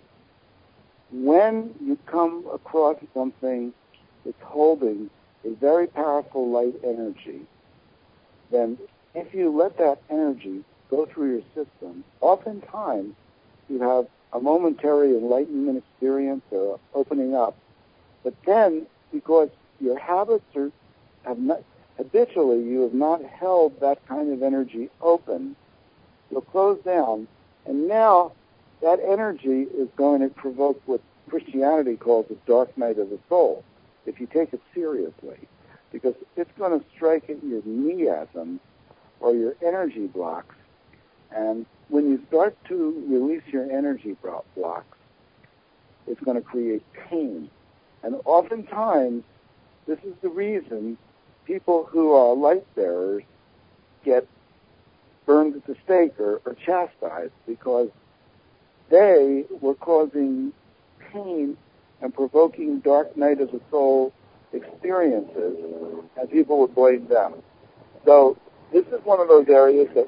when you come across something that's holding a very powerful light energy, then if you let that energy go through your system, oftentimes you have a momentary enlightenment experience or opening up. But then, because your habits are have not, habitually you have not held that kind of energy open, you'll close down, and now that energy is going to provoke what Christianity calls the dark night of the soul, if you take it seriously, because it's going to strike at your miasms or your energy blocks, and when you start to release your energy blocks, it's going to create pain. And oftentimes, this is the reason people who are light bearers get burned at the stake or, or chastised, because they were causing pain and provoking dark night of the soul experiences, and people would blame them. So this is one of those areas that,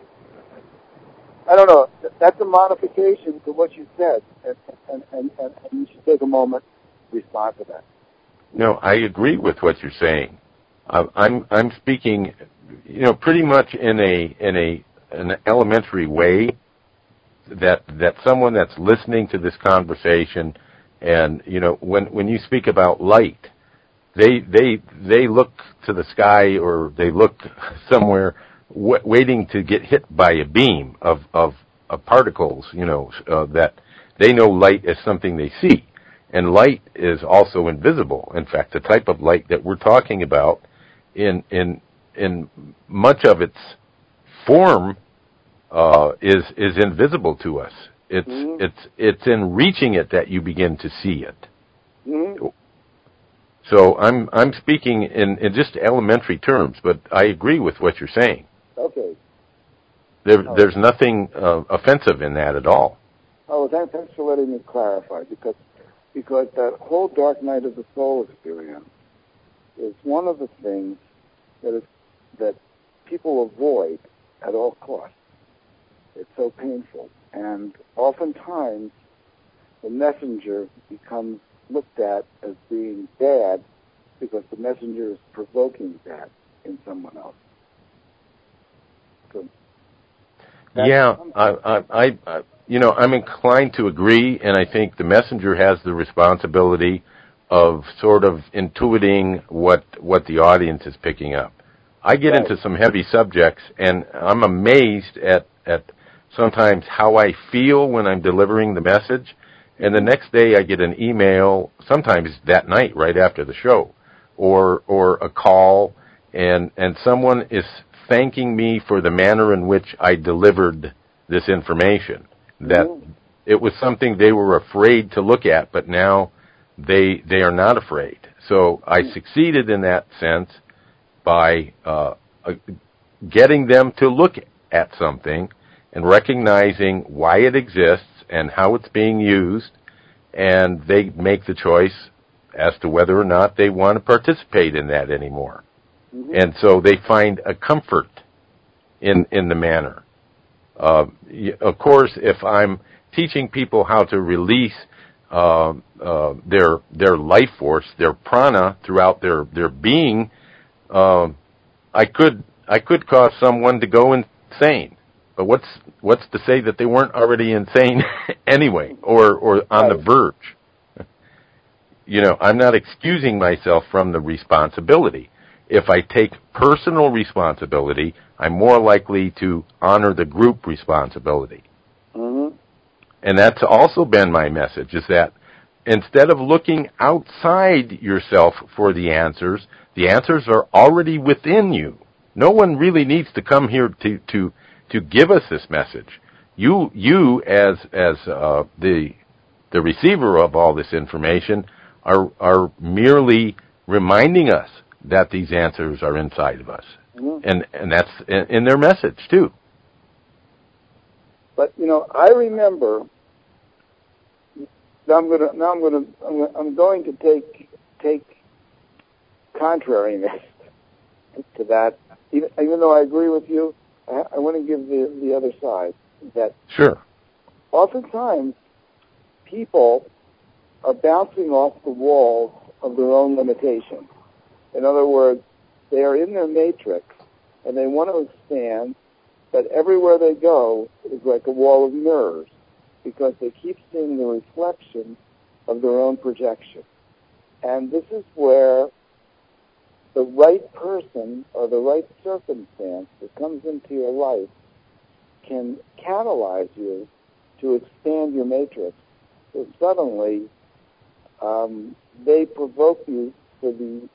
I don't know, that's a modification to what you said, and, and, and, and you should take a moment to respond to that. No, I agree with what you're saying. Uh, I'm I'm speaking, you know, pretty much in a in a an elementary way, that that someone that's listening to this conversation, and you know, when when you speak about light, they they they look to the sky or they look somewhere w- waiting to get hit by a beam of of, of particles, you know, uh, that they know light as something they see. And light is also invisible. In fact, the type of light that we're talking about, in in in much of its form, uh, is is invisible to us. It's mm-hmm. it's it's in reaching it that you begin to see it. Mm-hmm. So I'm I'm speaking in, in just elementary terms, but I agree with what you're saying. Okay. There oh. There's nothing uh, offensive in that at all. Oh, thanks for letting me clarify, because. Because that whole dark night of the soul experience is one of the things that is that people avoid at all costs. It's so painful. And oftentimes the messenger becomes looked at as being bad because the messenger is provoking that in someone else. So yeah, I, I, I, I You know, I'm inclined to agree, and I think the messenger has the responsibility of sort of intuiting what what the audience is picking up. I get right. into some heavy subjects, and I'm amazed at, at sometimes how I feel when I'm delivering the message, and the next day I get an email, sometimes that night right after the show, or or a call, and and someone is thanking me for the manner in which I delivered this information. That it was something they were afraid to look at, but now they they are not afraid. So I succeeded in that sense by uh, getting them to look at something and recognizing why it exists and how it's being used, and they make the choice as to whether or not they want to participate in that anymore. Mm-hmm. And so they find a comfort in in the manner. Uh, of course, if I'm teaching people how to release uh, uh, their their life force, their prana throughout their their being, uh, I could I could cause someone to go insane. But what's what's to say that they weren't already insane anyway, or or on right. the verge? You know, I'm not excusing myself from the responsibility. If I take personal responsibility, I'm more likely to honor the group responsibility. Mm-hmm. And that's also been my message, is that instead of looking outside yourself for the answers, the answers are already within you. No one really needs to come here to, to, to give us this message. You, you as, as, uh, the, the receiver of all this information are, are merely reminding us that these answers are inside of us. Mm-hmm. And, and that's in, in their message too. But, you know, I remember, now I'm gonna, now I'm gonna, I'm, I'm going to take, take contrariness to that. Even, even though I agree with you, I, I want to give the, the other side. That sure. Oftentimes, people are bouncing off the walls of their own limitations. In other words, they are in their matrix, and they want to expand, but everywhere they go is like a wall of mirrors, because they keep seeing the reflection of their own projection. And this is where the right person or the right circumstance that comes into your life can catalyze you to expand your matrix. So suddenly, um, they provoke you for the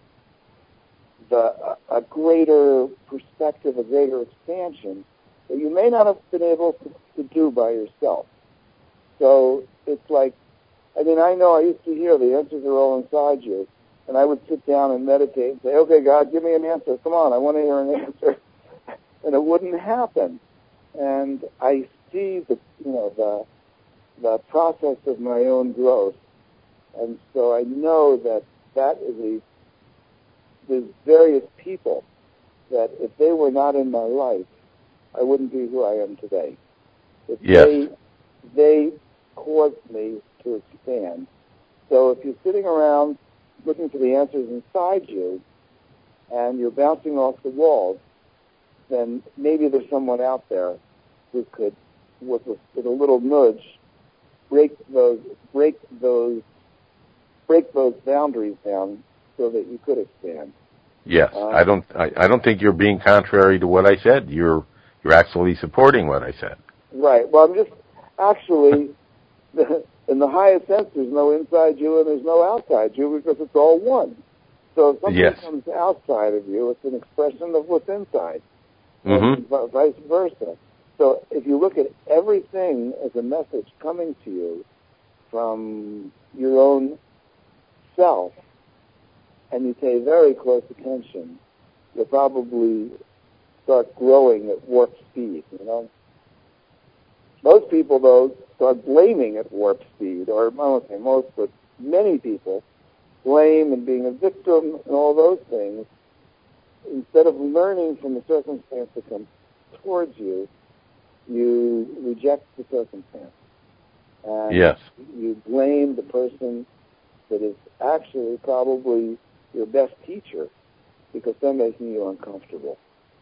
the a greater perspective, a greater expansion that you may not have been able to, to do by yourself. So it's like, I mean, I know I used to hear the answers are all inside you, and I would sit down and meditate and say, okay, God, give me an answer. Come on, I want to hear an answer. And it wouldn't happen. And I see the, you know, the the process of my own growth. And so I know that that is a, there's various people that if they were not in my life, I wouldn't be who I am today. If yes. they, they caused me to expand. So if you're sitting around looking for the answers inside you and you're bouncing off the walls, then maybe there's someone out there who could, with a, with a little nudge, break those, break those, break those boundaries down so that you could expand. Yes, um, I don't. I, I don't think you're being contrary to what I said. You're you're actually supporting what I said. Right. Well, I'm just actually, in the highest sense, there's no inside you and there's no outside you because it's all one. So if something yes. comes outside of you, it's an expression of what's inside, mm-hmm. and vice versa. So if you look at everything as a message coming to you from your own self, and you pay very close attention, you'll probably start growing at warp speed, you know. Most people, though, start blaming at warp speed, or I won't say most, but many people blame and being a victim and all those things. Instead of learning from the circumstance that comes towards you, you reject the circumstance. And yes. you blame the person that is actually probably your best teacher because they're making you uncomfortable.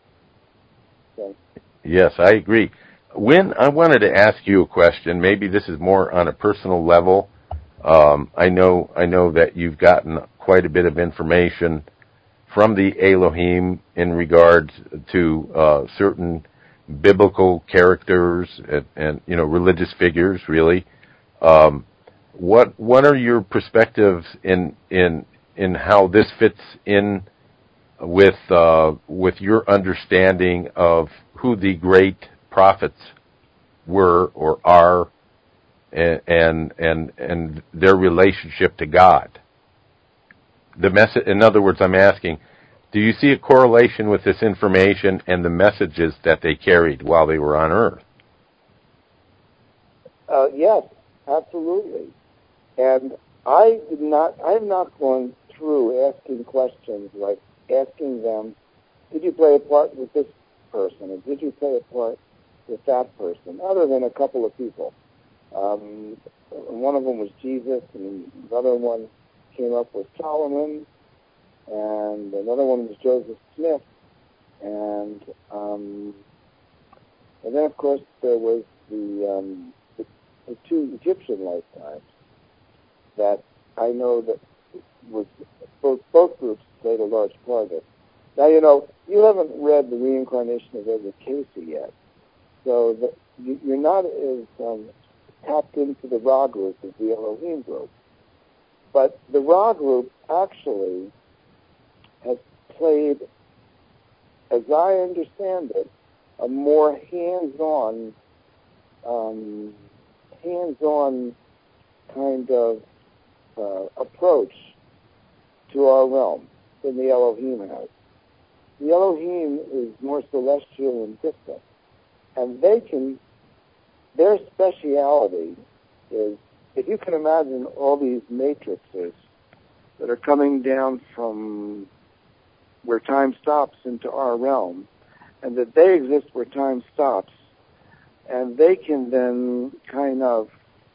Okay. Yes, I agree. When I wanted to ask you a question, maybe this is more on a personal level. Um, I know I know that you've gotten quite a bit of information from the Elohim in regards to uh, certain biblical characters and, and you know religious figures, really. Um, what what are your perspectives in in in how this fits in with uh, with your understanding of who the great prophets were or are, and and and, and their relationship to God? The message, in other words, I'm asking, do you see a correlation with this information and the messages that they carried while they were on Earth? Uh, yes, absolutely. And I did not. I have not gone through asking questions like asking them, "Did you play a part with this person, or did you play a part with that person?" Other than a couple of people. Um, one of them was Jesus, and the other one came up with Solomon, and another one was Joseph Smith, and um, and then of course there was the, um, the the two Egyptian lifetimes that I know that was both both groups played a large part of it. Now you know you haven't read The Reincarnation of Edward Casey yet, so the, you, you're not as um, tapped into the Ra group as the Elohim group. But the Ra group actually has played, as I understand it, a more hands-on, um, hands-on kind of uh, approach to our realm than the Elohim has. The Elohim is more celestial and distant, and they can, their speciality is, if you can imagine all these matrices that are coming down from where time stops into our realm, and that they exist where time stops, and they can then kind of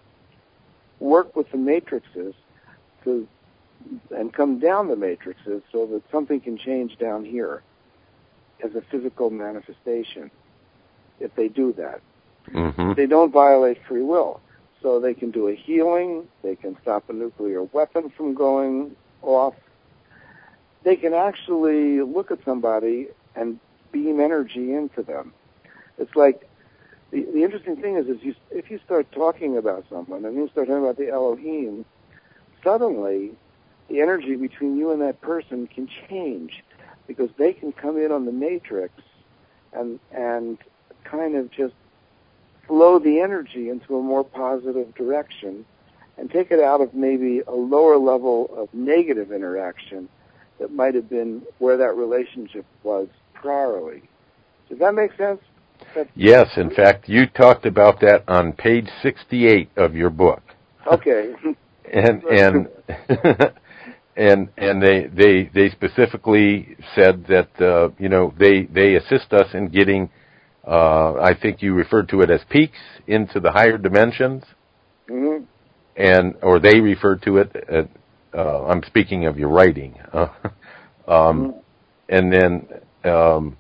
work with the matrices to, and come down the matrices so that something can change down here as a physical manifestation, if they do that. Mm-hmm. They don't violate free will. So they can do a healing, they can stop a nuclear weapon from going off. They can actually look at somebody and beam energy into them. It's like, the, the interesting thing is, is you, if you start talking about someone, and you start talking about the Elohim, suddenly the energy between you and that person can change, because they can come in on the matrix and and kind of just flow the energy into a more positive direction and take it out of maybe a lower level of negative interaction that might have been where that relationship was priorly. Does that make sense? That's Yes, in fact, you talked about that on page sixty-eight of your book. Okay. and and and and they they they specifically said that uh, you know they they assist us in getting. Uh, I think you referred to it as peaks into the higher dimensions, Mm-hmm. and or they referred to it. At, uh, I'm speaking of your writing, uh, um, Mm-hmm. and then um,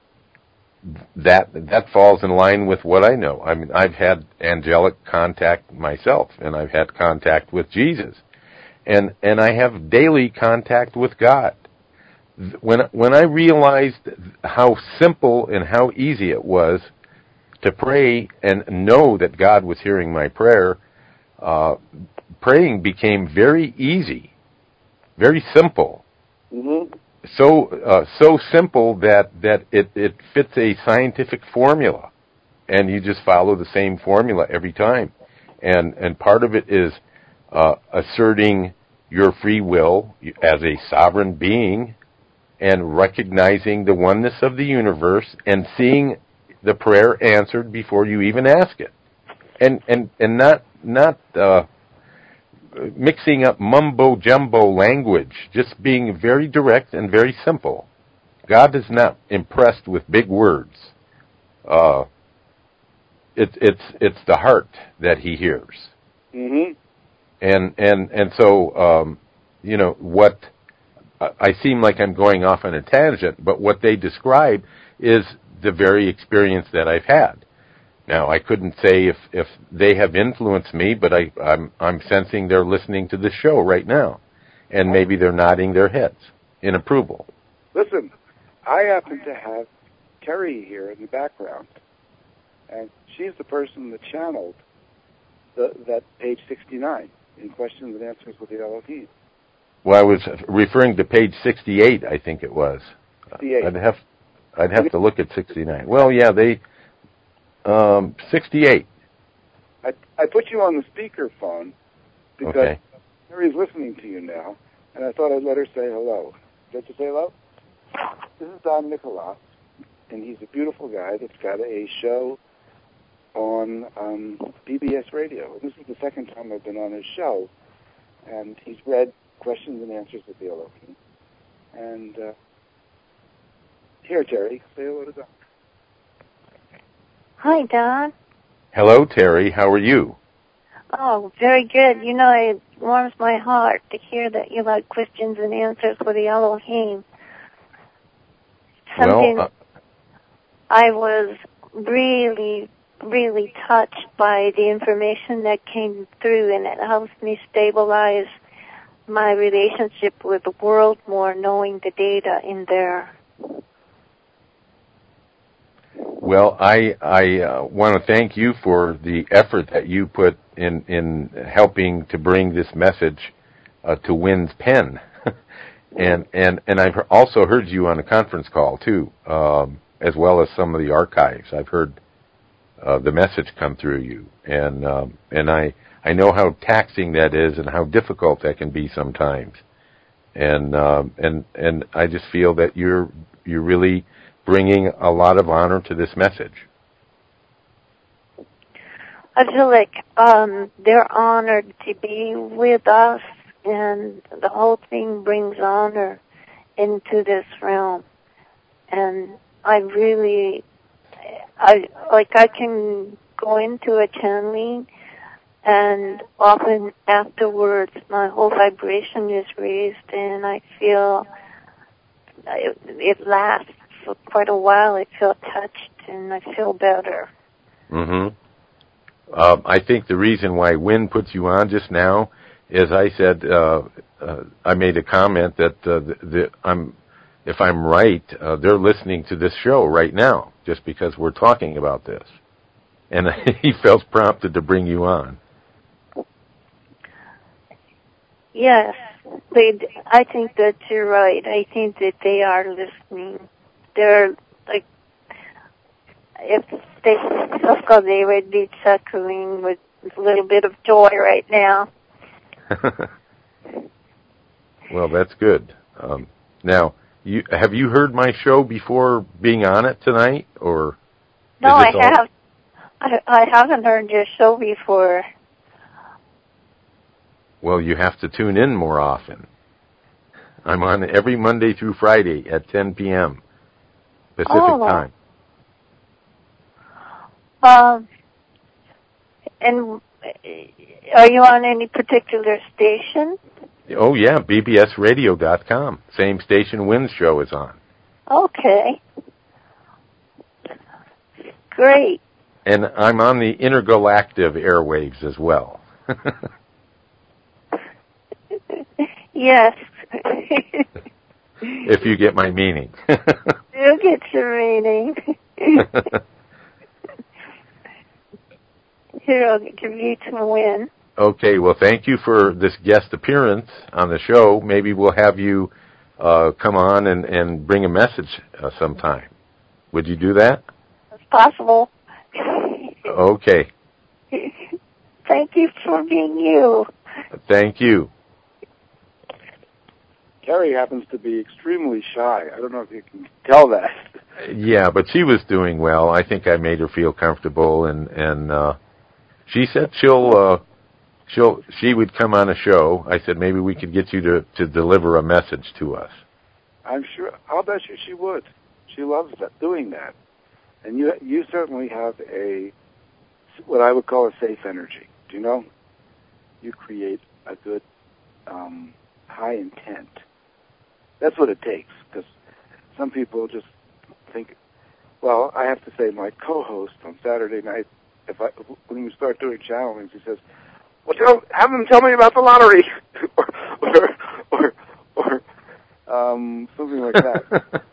that that falls in line with what I know. I mean, I've had angelic contact myself, and I've had contact with Jesus, and and I have daily contact with God. When when I realized how simple and how easy it was to pray and know that God was hearing my prayer, uh, praying became very easy, very simple. Mm-hmm. So uh, so simple that that it, it fits a scientific formula, and you just follow the same formula every time. And and part of it is uh, asserting your free will as a sovereign being, and recognizing the oneness of the universe and seeing the prayer answered before you even ask it, and and and not not uh, mixing up mumbo jumbo language, just being very direct and very simple. God is not impressed with big words. Uh, it's it's it's the heart that He hears, Mm-hmm. and and and so um, you know what. I seem like I'm going off on a tangent, but what they describe is the very experience that I've had. Now, I couldn't say if, if they have influenced me, but I, I'm, I'm sensing they're listening to this show right now, and maybe they're nodding their heads in approval. Listen, I happen to have Terry here in the background, and she's the person that channeled the, that page sixty-nine in questions and answers with the Elohim. Well, I was referring to page sixty-eight, I think it was. sixty-eight. I'd have, I'd have to look at sixty-nine. Well, yeah, they, um, sixty-eight. I, I put you on the speakerphone because Okay. Terry's listening to you now, and I thought I'd let her say hello. Did you say hello? This is Don Nicolas, and he's a beautiful guy that's got a show on um, B B S Radio. This is the second time I've been on his show. and he's read Questions and Answers of the Elohim. And uh, here, Terry, say hello to Don. Hi, Don. Hello, Terry. How are you? Oh, very good. You know, it warms my heart to hear that you like Questions and Answers with the Elohim. Something well, uh, I was really, really touched by the information that came through, and it helps me stabilize my relationship with the world more, knowing the data in there. Well, I I uh, want to thank you for the effort that you put in in helping to bring this message uh, to Wynn's pen, and and and I've also heard you on a conference call too, um, as well as some of the archives. I've heard uh, the message come through you, and um, and I I know how taxing that is and how difficult that can be sometimes, and um, and and I just feel that you're you're really bringing a lot of honor to this message. I feel like um, they're honored to be with us, and the whole thing brings honor into this realm. And I really, I like I can go into a channeling, and often afterwards my whole vibration is raised, and I feel it, it lasts for quite a while. I feel touched, and I feel better. Mm-hmm. Uh, I think the reason why Wynn puts you on just now is I said uh, uh, I made a comment that uh, the, the, I'm, if I'm right, uh, they're listening to this show right now just because we're talking about this, and he felt prompted to bring you on. Yes, they. I think that you're right. I think that they are listening. They're like, if they, of course, they would be chuckling with a little bit of joy right now. Well, that's good. Um, now, you have you heard my show before being on it tonight, or? No, I all... have. I, I haven't heard your show before. Well, you have to tune in more often. I'm on every Monday through Friday at ten p.m. Pacific oh. time. Um, and are you on any particular station? Oh, yeah, B B S radio dot com. Same station Wynn's show is on. Okay. Great. And I'm on the intergalactic airwaves as well. Yes. If you get my meaning. You get your meaning. Here, I'll give you to Wynn. Okay, well, thank you for this guest appearance on the show. Maybe we'll have you uh, come on and, and bring a message uh, sometime. Would you do that? It's possible. Okay. Thank you for being you. Thank you. Carrie happens to be extremely shy. I don't know if you can tell that. Yeah, but she was doing well. I think I made her feel comfortable, and and uh, she said she'll uh, she'll she would come on a show. I said maybe we could get you to, to deliver a message to us. I'm sure. I'll bet you she would. She loves that, doing that, and you you certainly have a what I would call a safe energy. Do you know? You create a good um, high intent. That's what it takes, because some people just think, well, I have to say my co-host on Saturday night, if I, when we start doing channelings, he says, well, tell, have them tell me about the lottery, or, or, or, or um, something like that.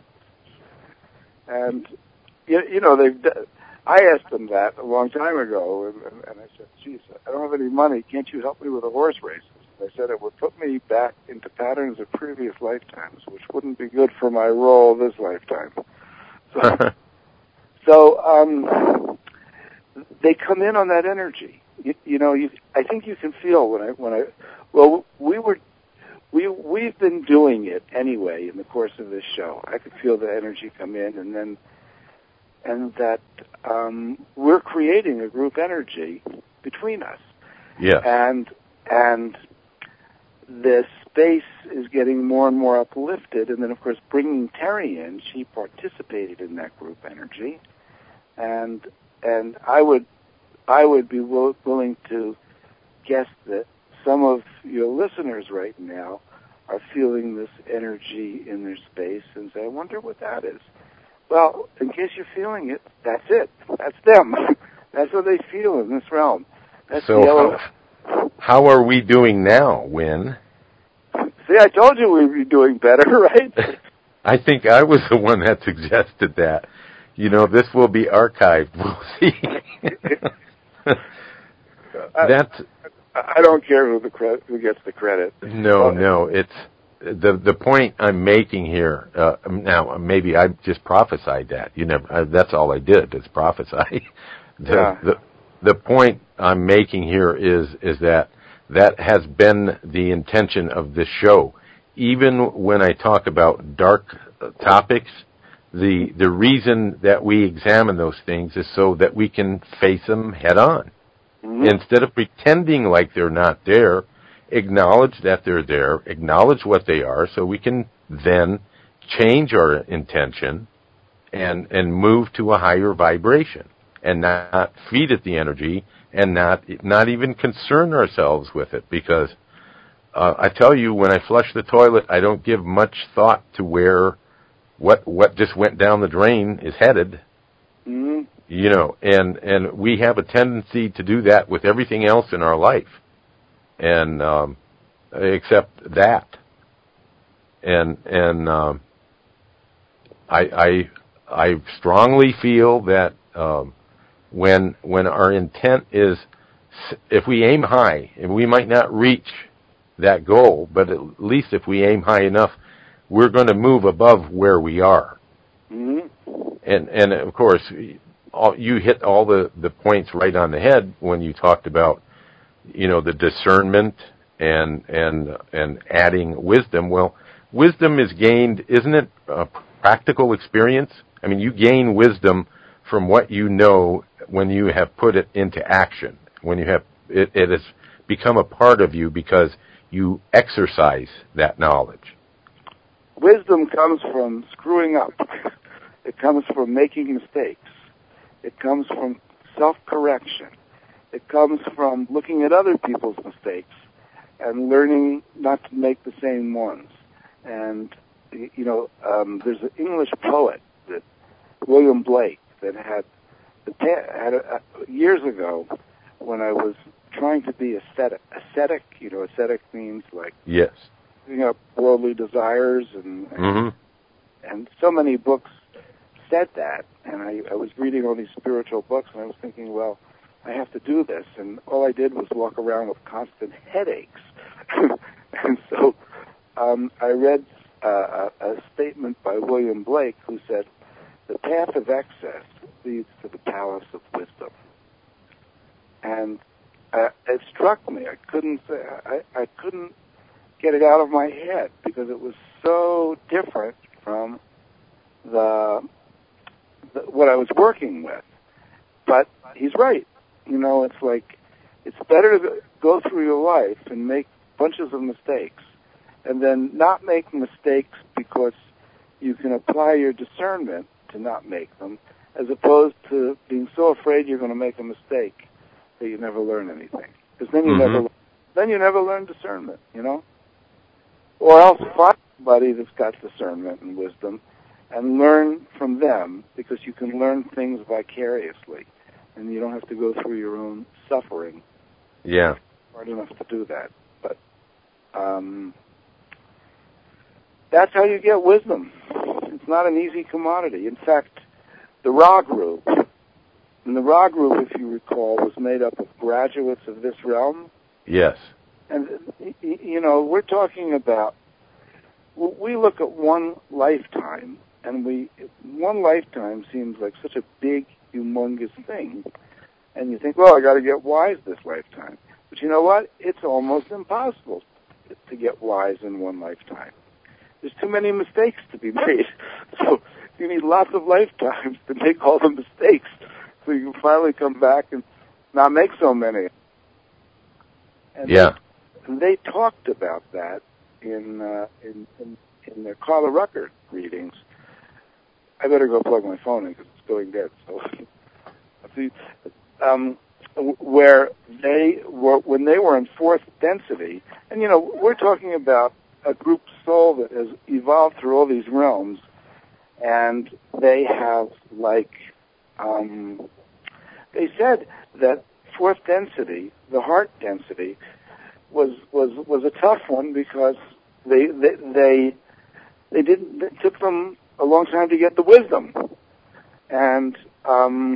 And, you, you know, they've, I asked them that a long time ago, and, and, and I said, geez, I don't have any money. Can't you help me with the horse races? They said it would put me back into patterns of previous lifetimes, which wouldn't be good for my role this lifetime. So, so um, they come in on that energy. You, you know, you, I think you can feel when I when I well, we were we we've been doing it anyway in the course of this show. I could feel the energy come in, and then and that um, we're creating a group energy between us. Yeah. And and the space is getting more and more uplifted, and then, of course, bringing Terry in, she participated in that group energy, and and I would I would be will, willing to guess that some of your listeners right now are feeling this energy in their space and say, I wonder what that is. Well, in case you're feeling it, that's it. That's them. That's what they feel in this realm. That's so the yellow. How, how are we doing now, Win? See, I told you we'd be doing better, right? I think I was the one that suggested that. You know, this will be archived. We'll see. That's. I, I don't care who the credit, who gets the credit. No, well, no. It's the the point I'm making here. Uh, now, maybe I just prophesied that. You never. I, that's all I did is prophesy. the, yeah. the the point I'm making here is is that that has been the intention of this show. Even when I talk about dark topics, the the reason that we examine those things is so that we can face them head on. Mm-hmm. Instead of pretending like they're not there, acknowledge that they're there, acknowledge what they are, so we can then change our intention and and move to a higher vibration and not feed it the energy and not not even concern ourselves with it. Because uh, I tell you, when I flush the toilet, I don't give much thought to where what what just went down the drain is headed. Mm-hmm. You know, and, and we have a tendency to do that with everything else in our life, and um, except that. And and um, I I I strongly feel that um, when when our intent is, if we aim high, and we might not reach that goal, but at least if we aim high enough, we're going to move above where we are. Mm-hmm. And and of course, all, you hit all the, the points right on the head when you talked about, you know, the discernment and and and adding wisdom. Well, wisdom is gained, isn't it, a practical experience? I mean, you gain wisdom from what you know when you have put it into action, when you have it, it has become a part of you because you exercise that knowledge. Wisdom comes from screwing up. It comes from making mistakes. It comes from self-correction. It comes from looking at other people's mistakes and learning not to make the same ones. And, you know, um, there's an English poet, that William Blake, that had, had a, a, years ago when I was trying to be ascetic. Ascetic, you know, ascetic means like yes, giving up worldly desires, and and, mm-hmm. and so many books said that. And I, I was reading all these spiritual books, and I was thinking, well, I have to do this. And all I did was walk around with constant headaches. And so um, I read uh, a, a statement by William Blake who said, the path of excess leads to the palace of wisdom. And uh, it struck me. I couldn't say, I, I couldn't get it out of my head because it was so different from the, the what I was working with. But he's right. You know, it's like it's better to go through your life and make bunches of mistakes and then not make mistakes because you can apply your discernment to not make them, as opposed to being so afraid you're going to make a mistake that you never learn anything. Because then you mm-hmm. never, then you never learn discernment, you know. Or else find somebody that's got discernment and wisdom, and learn from them, because you can learn things vicariously, and you don't have to go through your own suffering. Yeah, Hard enough to do that, but um, that's how you get wisdom. It's not an easy commodity. In fact, the Ra group, and the Ra group, if you recall, was made up of graduates of this realm. Yes. And, you know, we're talking about, we look at one lifetime, and we, one lifetime seems like such a big, humongous thing. And you think, well, I got to get wise this lifetime. But you know what? It's almost impossible to get wise in one lifetime. There's too many mistakes to be made. So you need lots of lifetimes to make all the mistakes so you can finally come back and not make so many. And yeah. they talked about that in uh, in, in in their Carla Rucker readings. I better go plug my phone in because it's going dead. So, um, where they were when they were in fourth density, and you know we're talking about a group soul that has evolved through all these realms, and they have like um, they said that fourth density, the heart density, was was was a tough one because they they they, they didn't it took them a long time to get the wisdom, and um,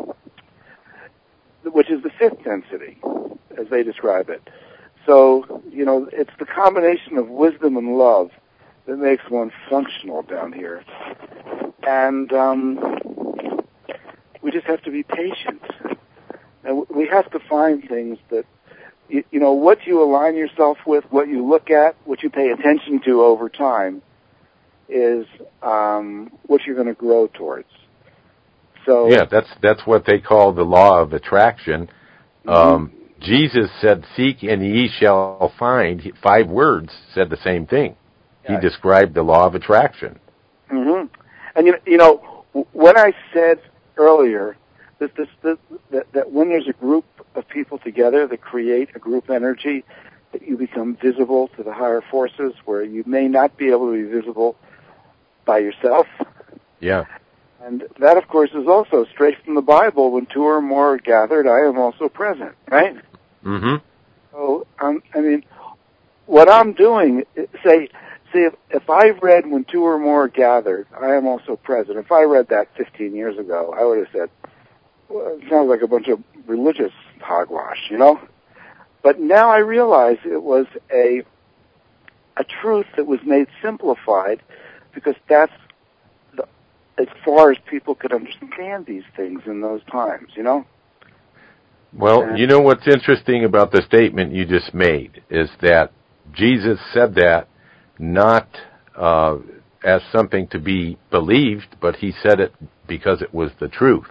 which is the fifth density, as they describe it. So, you know, it's the combination of wisdom and love that makes one functional down here. And um, we just have to be patient. And we have to find things that, you, you know, what you align yourself with, what you look at, what you pay attention to over time is um, what you're going to grow towards. So yeah, that's that's what they call the law of attraction. Mm-hmm. Um, Jesus said, "Seek and ye shall find." Five words said the same thing. He yeah. described the law of attraction. Mm-hmm. And you you know when I said earlier that this, this that, that when there's a group of people together that create a group energy, that you become visible to the higher forces, where you may not be able to be visible by yourself. Yeah. And that, of course, is also straight from the Bible. When two or more are gathered, I am also present, right? Mm-hmm. So, um, I mean, what I'm doing, say, see, if, if I read when two or more are gathered, I am also present. If I read that fifteen years ago, I would have said, well, it sounds like a bunch of religious hogwash, you know? But now I realize it was a a truth that was made simplified, because that's the, as far as people could understand these things in those times, you know? Well, and, you know what's interesting about the statement you just made is that Jesus said that not uh, as something to be believed, but he said it because it was the truth.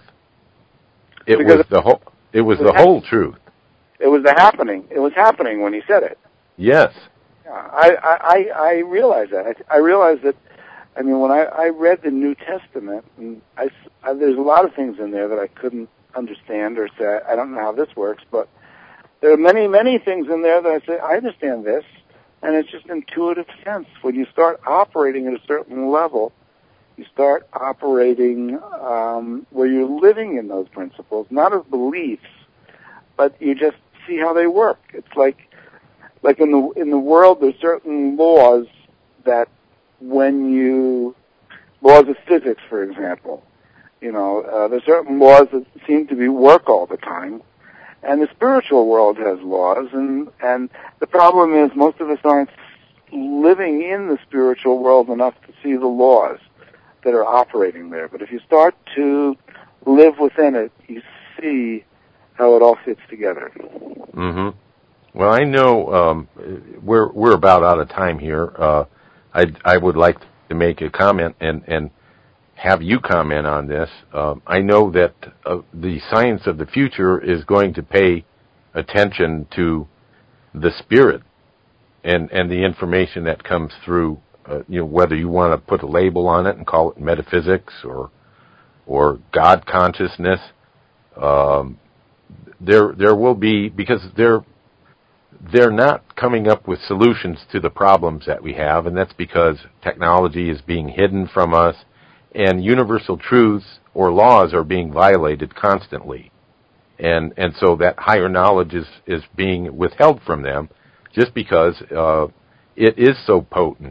It was the whole. It was the whole truth. It was the happening. It was happening when he said it. Yes. Yeah, I I I realize that. I, I realize that. I mean, when I, I read the New Testament, and I, I there's a lot of things in there that I couldn't understand or say I don't know how this works, but there are many many things in there that I say I understand this, and it's just intuitive sense. When you start operating at a certain level, you start operating um, where you're living in those principles, not as beliefs, but you just see how they work. It's like, like in the in the world, there's certain laws that when you, laws of physics, for example, you know, uh, there's certain laws that seem to be work all the time, and the spiritual world has laws, and and the problem is most of us aren't living in the spiritual world enough to see the laws that are operating there. But if you start to live within it, you see how it all fits together. Mm-hmm. Well, I know um, we're we're about out of time here. Uh, I I would like to make a comment and and have you comment on this. Um, I know that uh, the science of the future is going to pay attention to the spirit and and the information that comes through. Uh, you know, whether you want to put a label on it and call it metaphysics or or God consciousness. Um, there there will be, because they're they're not coming up with solutions to the problems that we have, and that's because technology is being hidden from us, and universal truths or laws are being violated constantly. And and so that higher knowledge is, is being withheld from them just because uh, it is so potent.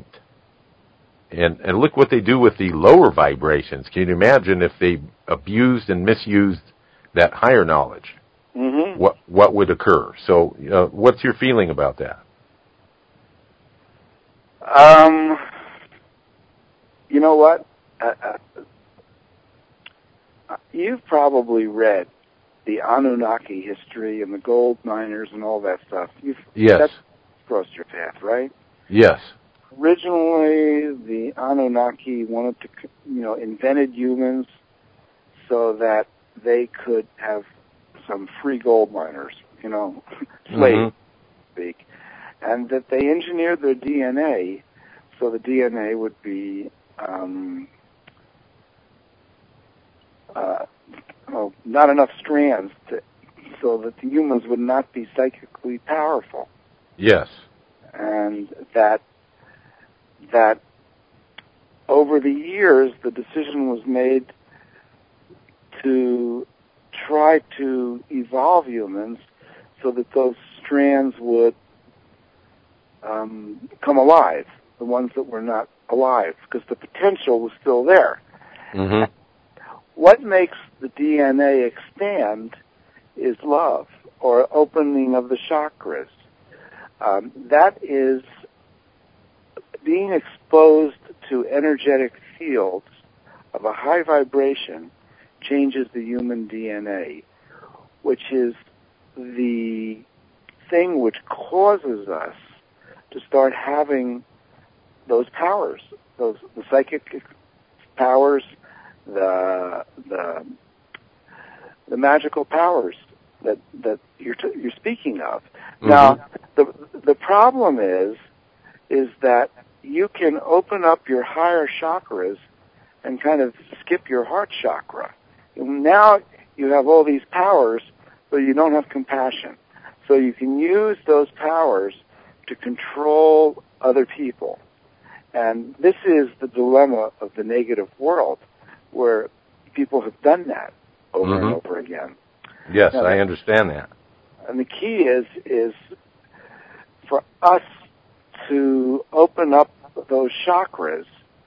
And and look what they do with the lower vibrations. Can you imagine if they abused and misused that higher knowledge? Mm-hmm. What what would occur? So, uh, what's your feeling about that? Um, you know what? Uh, uh, you've probably read the Anunnaki history and the gold miners and all that stuff. You've, yes. That's crossed your path, right? Yes. Originally, the Anunnaki wanted to, you know, invented humans so that they could have some free gold miners, you know, slaves, mm-hmm. speak. and that they engineered their D N A so the D N A would be um, uh, well, not enough strands to, so that the humans would not be psychically powerful. Yes. And that that over the years, the decision was made to try to evolve humans so that those strands would um, come alive, the ones that were not alive, because the potential was still there. Mm-hmm. What makes the D N A expand is love, or opening of the chakras. Um, that is being exposed to energetic fields of a high vibration changes the human D N A, which is the thing which causes us to start having those powers, those the psychic powers, the the the magical powers that that you're t- you're speaking of. Mm-hmm. Now, the the problem is is that you can open up your higher chakras and kind of skip your heart chakra. And now you have all these powers, but you don't have compassion. So you can use those powers to control other people. And this is the dilemma of the negative world, where people have done that over mm-hmm. and over again. Yes, now, I understand that. And the key is is for us to open up those chakras.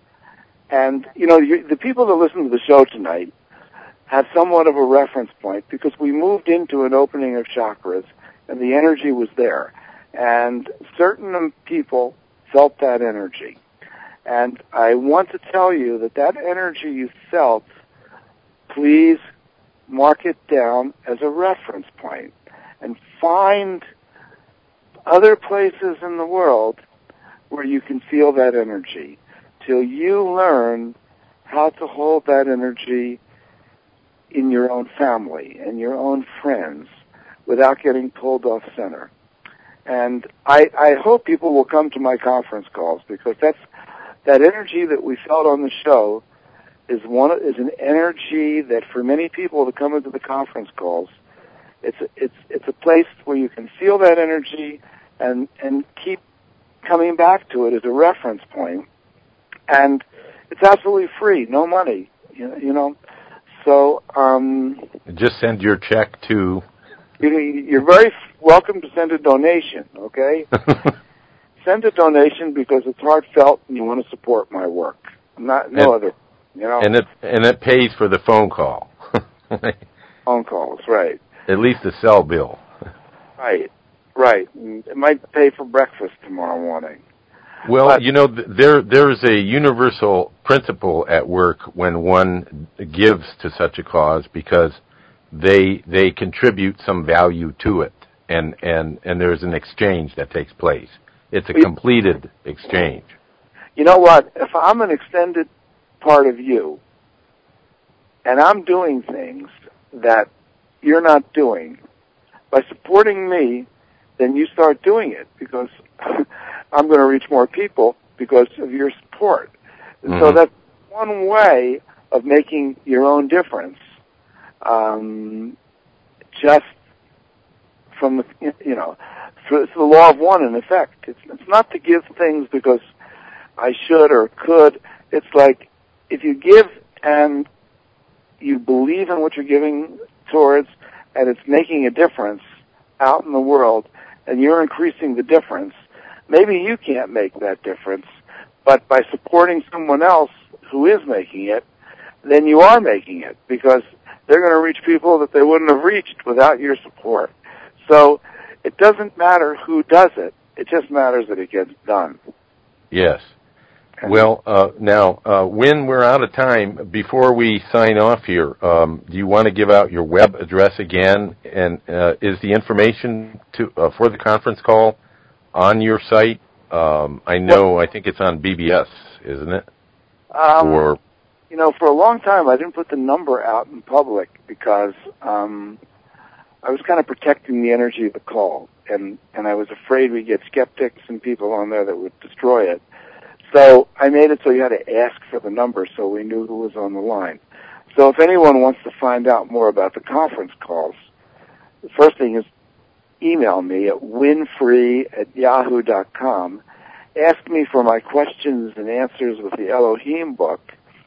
And, you know, you, the people that listen to the show tonight have somewhat of a reference point, because we moved into an opening of chakras and the energy was there. And certain people felt that energy. And I want to tell you that that energy you felt, please mark it down as a reference point and find other places in the world where you can feel that energy till you learn how to hold that energy in your own family and your own friends without getting pulled off center. And I, I hope people will come to my conference calls, because that's that energy that we felt on the show is one is an energy that for many people to come into the conference calls, it's it's it's a place where you can feel that energy and and keep coming back to it as a reference point. And it's absolutely free, no money, you, you know. So um, just send your check to. You're very welcome to send a donation. Okay. Send a donation because it's heartfelt and you want to support my work. Not no and, other, you know. And it and it pays for the phone call. Phone calls, right? At least the cell bill. Right, right. It might pay for breakfast tomorrow morning. Well, but, you know, there there's a universal principle at work when one gives to such a cause, because they they contribute some value to it, and and and there's an exchange that takes place. It's a completed exchange. You know what? If I'm an extended part of you, and I'm doing things that you're not doing, by supporting me, then you start doing it, because I'm going to reach more people because of your support. And mm-hmm. so that's one way of making your own difference, um, just from the, you know, it's the law of one in effect. It's, it's not to give things because I should or could. It's like if you give and you believe in what you're giving towards, and it's making a difference out in the world, and you're increasing the difference, maybe you can't make that difference, but by supporting someone else who is making it, then you are making it, because they're going to reach people that they wouldn't have reached without your support. So it doesn't matter who does it. It just matters that it gets done. Yes. Well, uh, now, uh, when we're out of time, before we sign off here, um, do you want to give out your web address again? And uh, is the information to uh, for the conference call on your site? Um, I know, well, I think it's on B B S, isn't it? Um, or, you know, for a long time I didn't put the number out in public because um, I was kind of protecting the energy of the call. and, and I was afraid we'd get skeptics and people on there that would destroy it. So I made it so you had to ask for the number so we knew who was on the line. So if anyone wants to find out more about the conference calls, the first thing is email me at winfree at yahoo dot com. Ask me for my questions and answers with the Elohim book.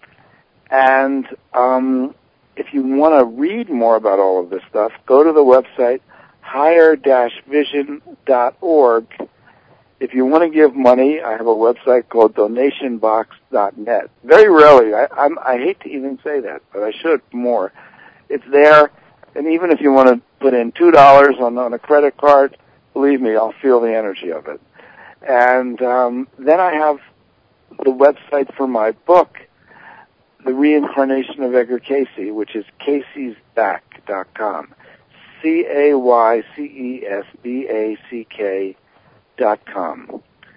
And um, if you want to read more about all of this stuff, go to the website higher dash vision dot org. If you want to give money, I have a website called donation box dot net. Very rarely, I, I'm, I hate to even say that, but I should more. It's there, and even if you want to put in two dollars on, on a credit card, believe me, I'll feel the energy of it. And um, then I have the website for my book, The Reincarnation of Edgar Cayce, which is caseys back dot com. C A Y C E S B A C K dot com.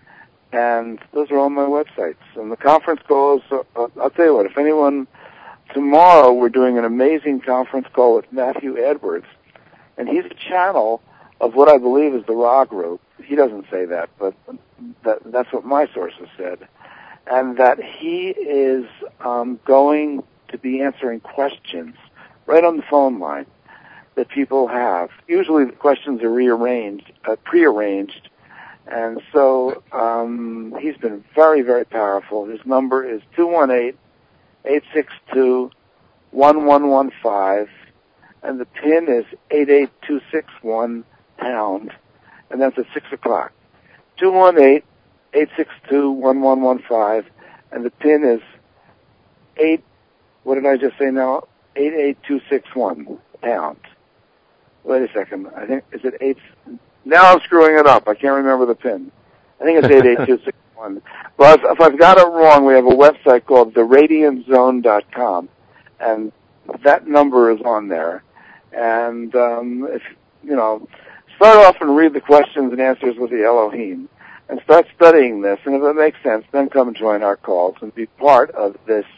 And those are all my websites. And the conference calls, uh, I'll tell you what, if anyone, tomorrow we're doing an amazing conference call with Matthew Edwards, and he's a channel of what I believe is the Ra group. He doesn't say that, but that, that's what my sources said. And that he is um, going to be answering questions right on the phone line that people have. Usually the questions are rearranged, uh, prearranged, and so um, he's been very, very powerful. His number is two one eight, eight six two, one one one five, and the pin is eight eight two six one pound, and that's at six o'clock. two one eight, eight six two, one one one five, and the pin is eight, what did I just say now? eight eight two six one pound. Wait a second. I think, is it eight? Now I'm screwing it up. I can't remember the pin. I think it's eight eight two six one. Well, if, if I've got it wrong, we have a website called the radiant zone dot com, and that number is on there. And, um, if, you know, start off and read the questions and answers with the Elohim, and start studying this, and if it makes sense, then come and join our calls and be part of this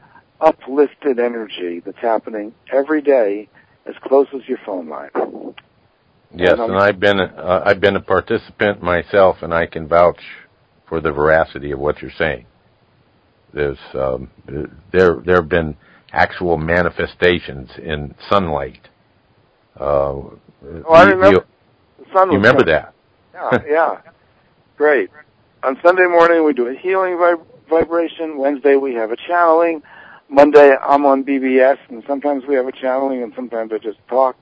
uplifted energy that's happening every day as close as your phone line. Yes, and, and I've been uh, I've been a participant myself, and I can vouch for the veracity of what you're saying. There's um, there there have been actual manifestations in sunlight. Uh, oh, I remember. You, the sun was you remember coming. that? Yeah, yeah, great. On Sunday morning we do a healing vib- vibration. Wednesday we have a channeling. Monday I'm on B B S, and sometimes we have a channeling, and sometimes I just talk.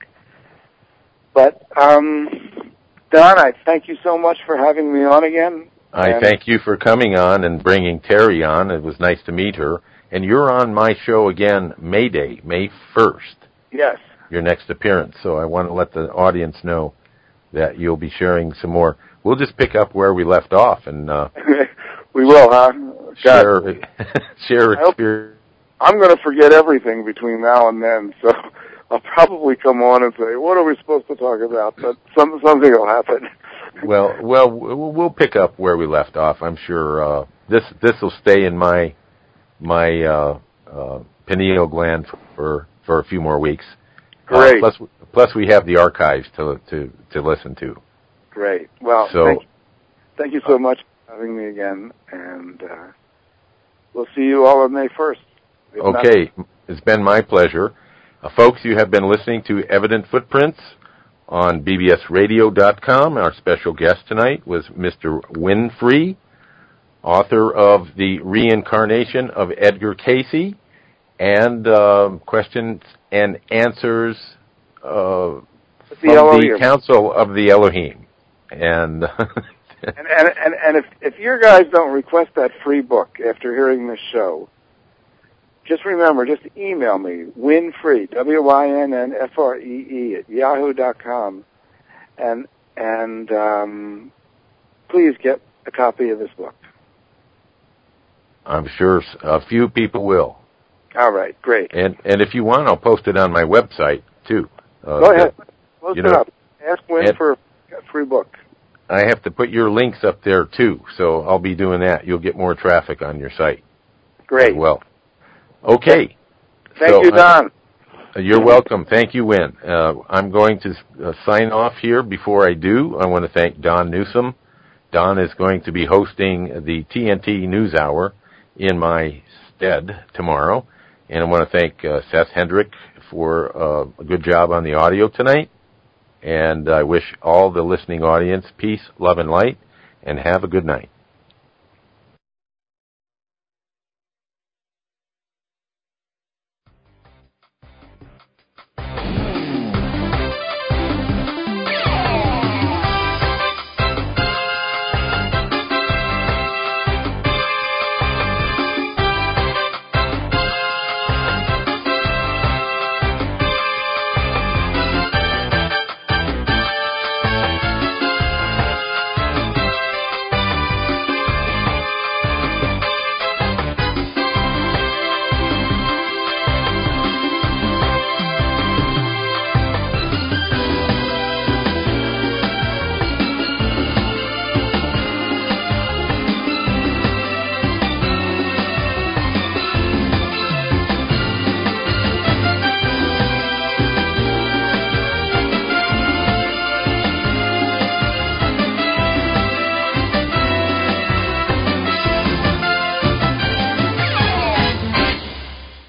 But, um, Don, I thank you so much for having me on again. I and thank you for coming on and bringing Terry on. It was nice to meet her. And you're on my show again May Day, May first. Yes. Your next appearance. So I want to let the audience know that you'll be sharing some more. We'll just pick up where we left off. and uh, We will, huh? Share, share experience. I'm going to forget everything between now and then, so I'll probably come on and say, what are we supposed to talk about? But some, something will happen. well, well, we'll pick up where we left off. I'm sure uh, this this will stay in my my uh, uh, pineal gland for for a few more weeks. Great. Uh, plus, plus we have the archives to to to listen to. Great. Well, so, thank you, thank you so much for having me again, and uh, we'll see you all on May first. Okay, it's been my pleasure. Uh, folks, you have been listening to Evident Footprints on B B S radio dot com. Our special guest tonight was Mister Winfree, author of The Reincarnation of Edgar Cayce, and uh, questions and answers uh, from the Council of the Elohim. And, and, and, and, and if, if your guys don't request that free book after hearing this show, just remember, just email me, Winfree, W Y N N F R E E, at yahoo dot com, and, and um, please get a copy of this book. I'm sure a few people will. All right, great. And and if you want, I'll post it on my website, too. Uh, Go ahead. Post you it know, up. Ask Win for a free book. I have to put your links up there, too, so I'll be doing that. You'll get more traffic on your site. Great. Well. Okay. Thank so you, Don. You're welcome. Thank you, Win. Uh, I'm going to uh, sign off here. Before I do, I want to thank Don Newsom. Don is going to be hosting the T N T News Hour in my stead tomorrow. And I want to thank uh, Seth Hendrick for uh, a good job on the audio tonight. And I wish all the listening audience peace, love, and light, and have a good night.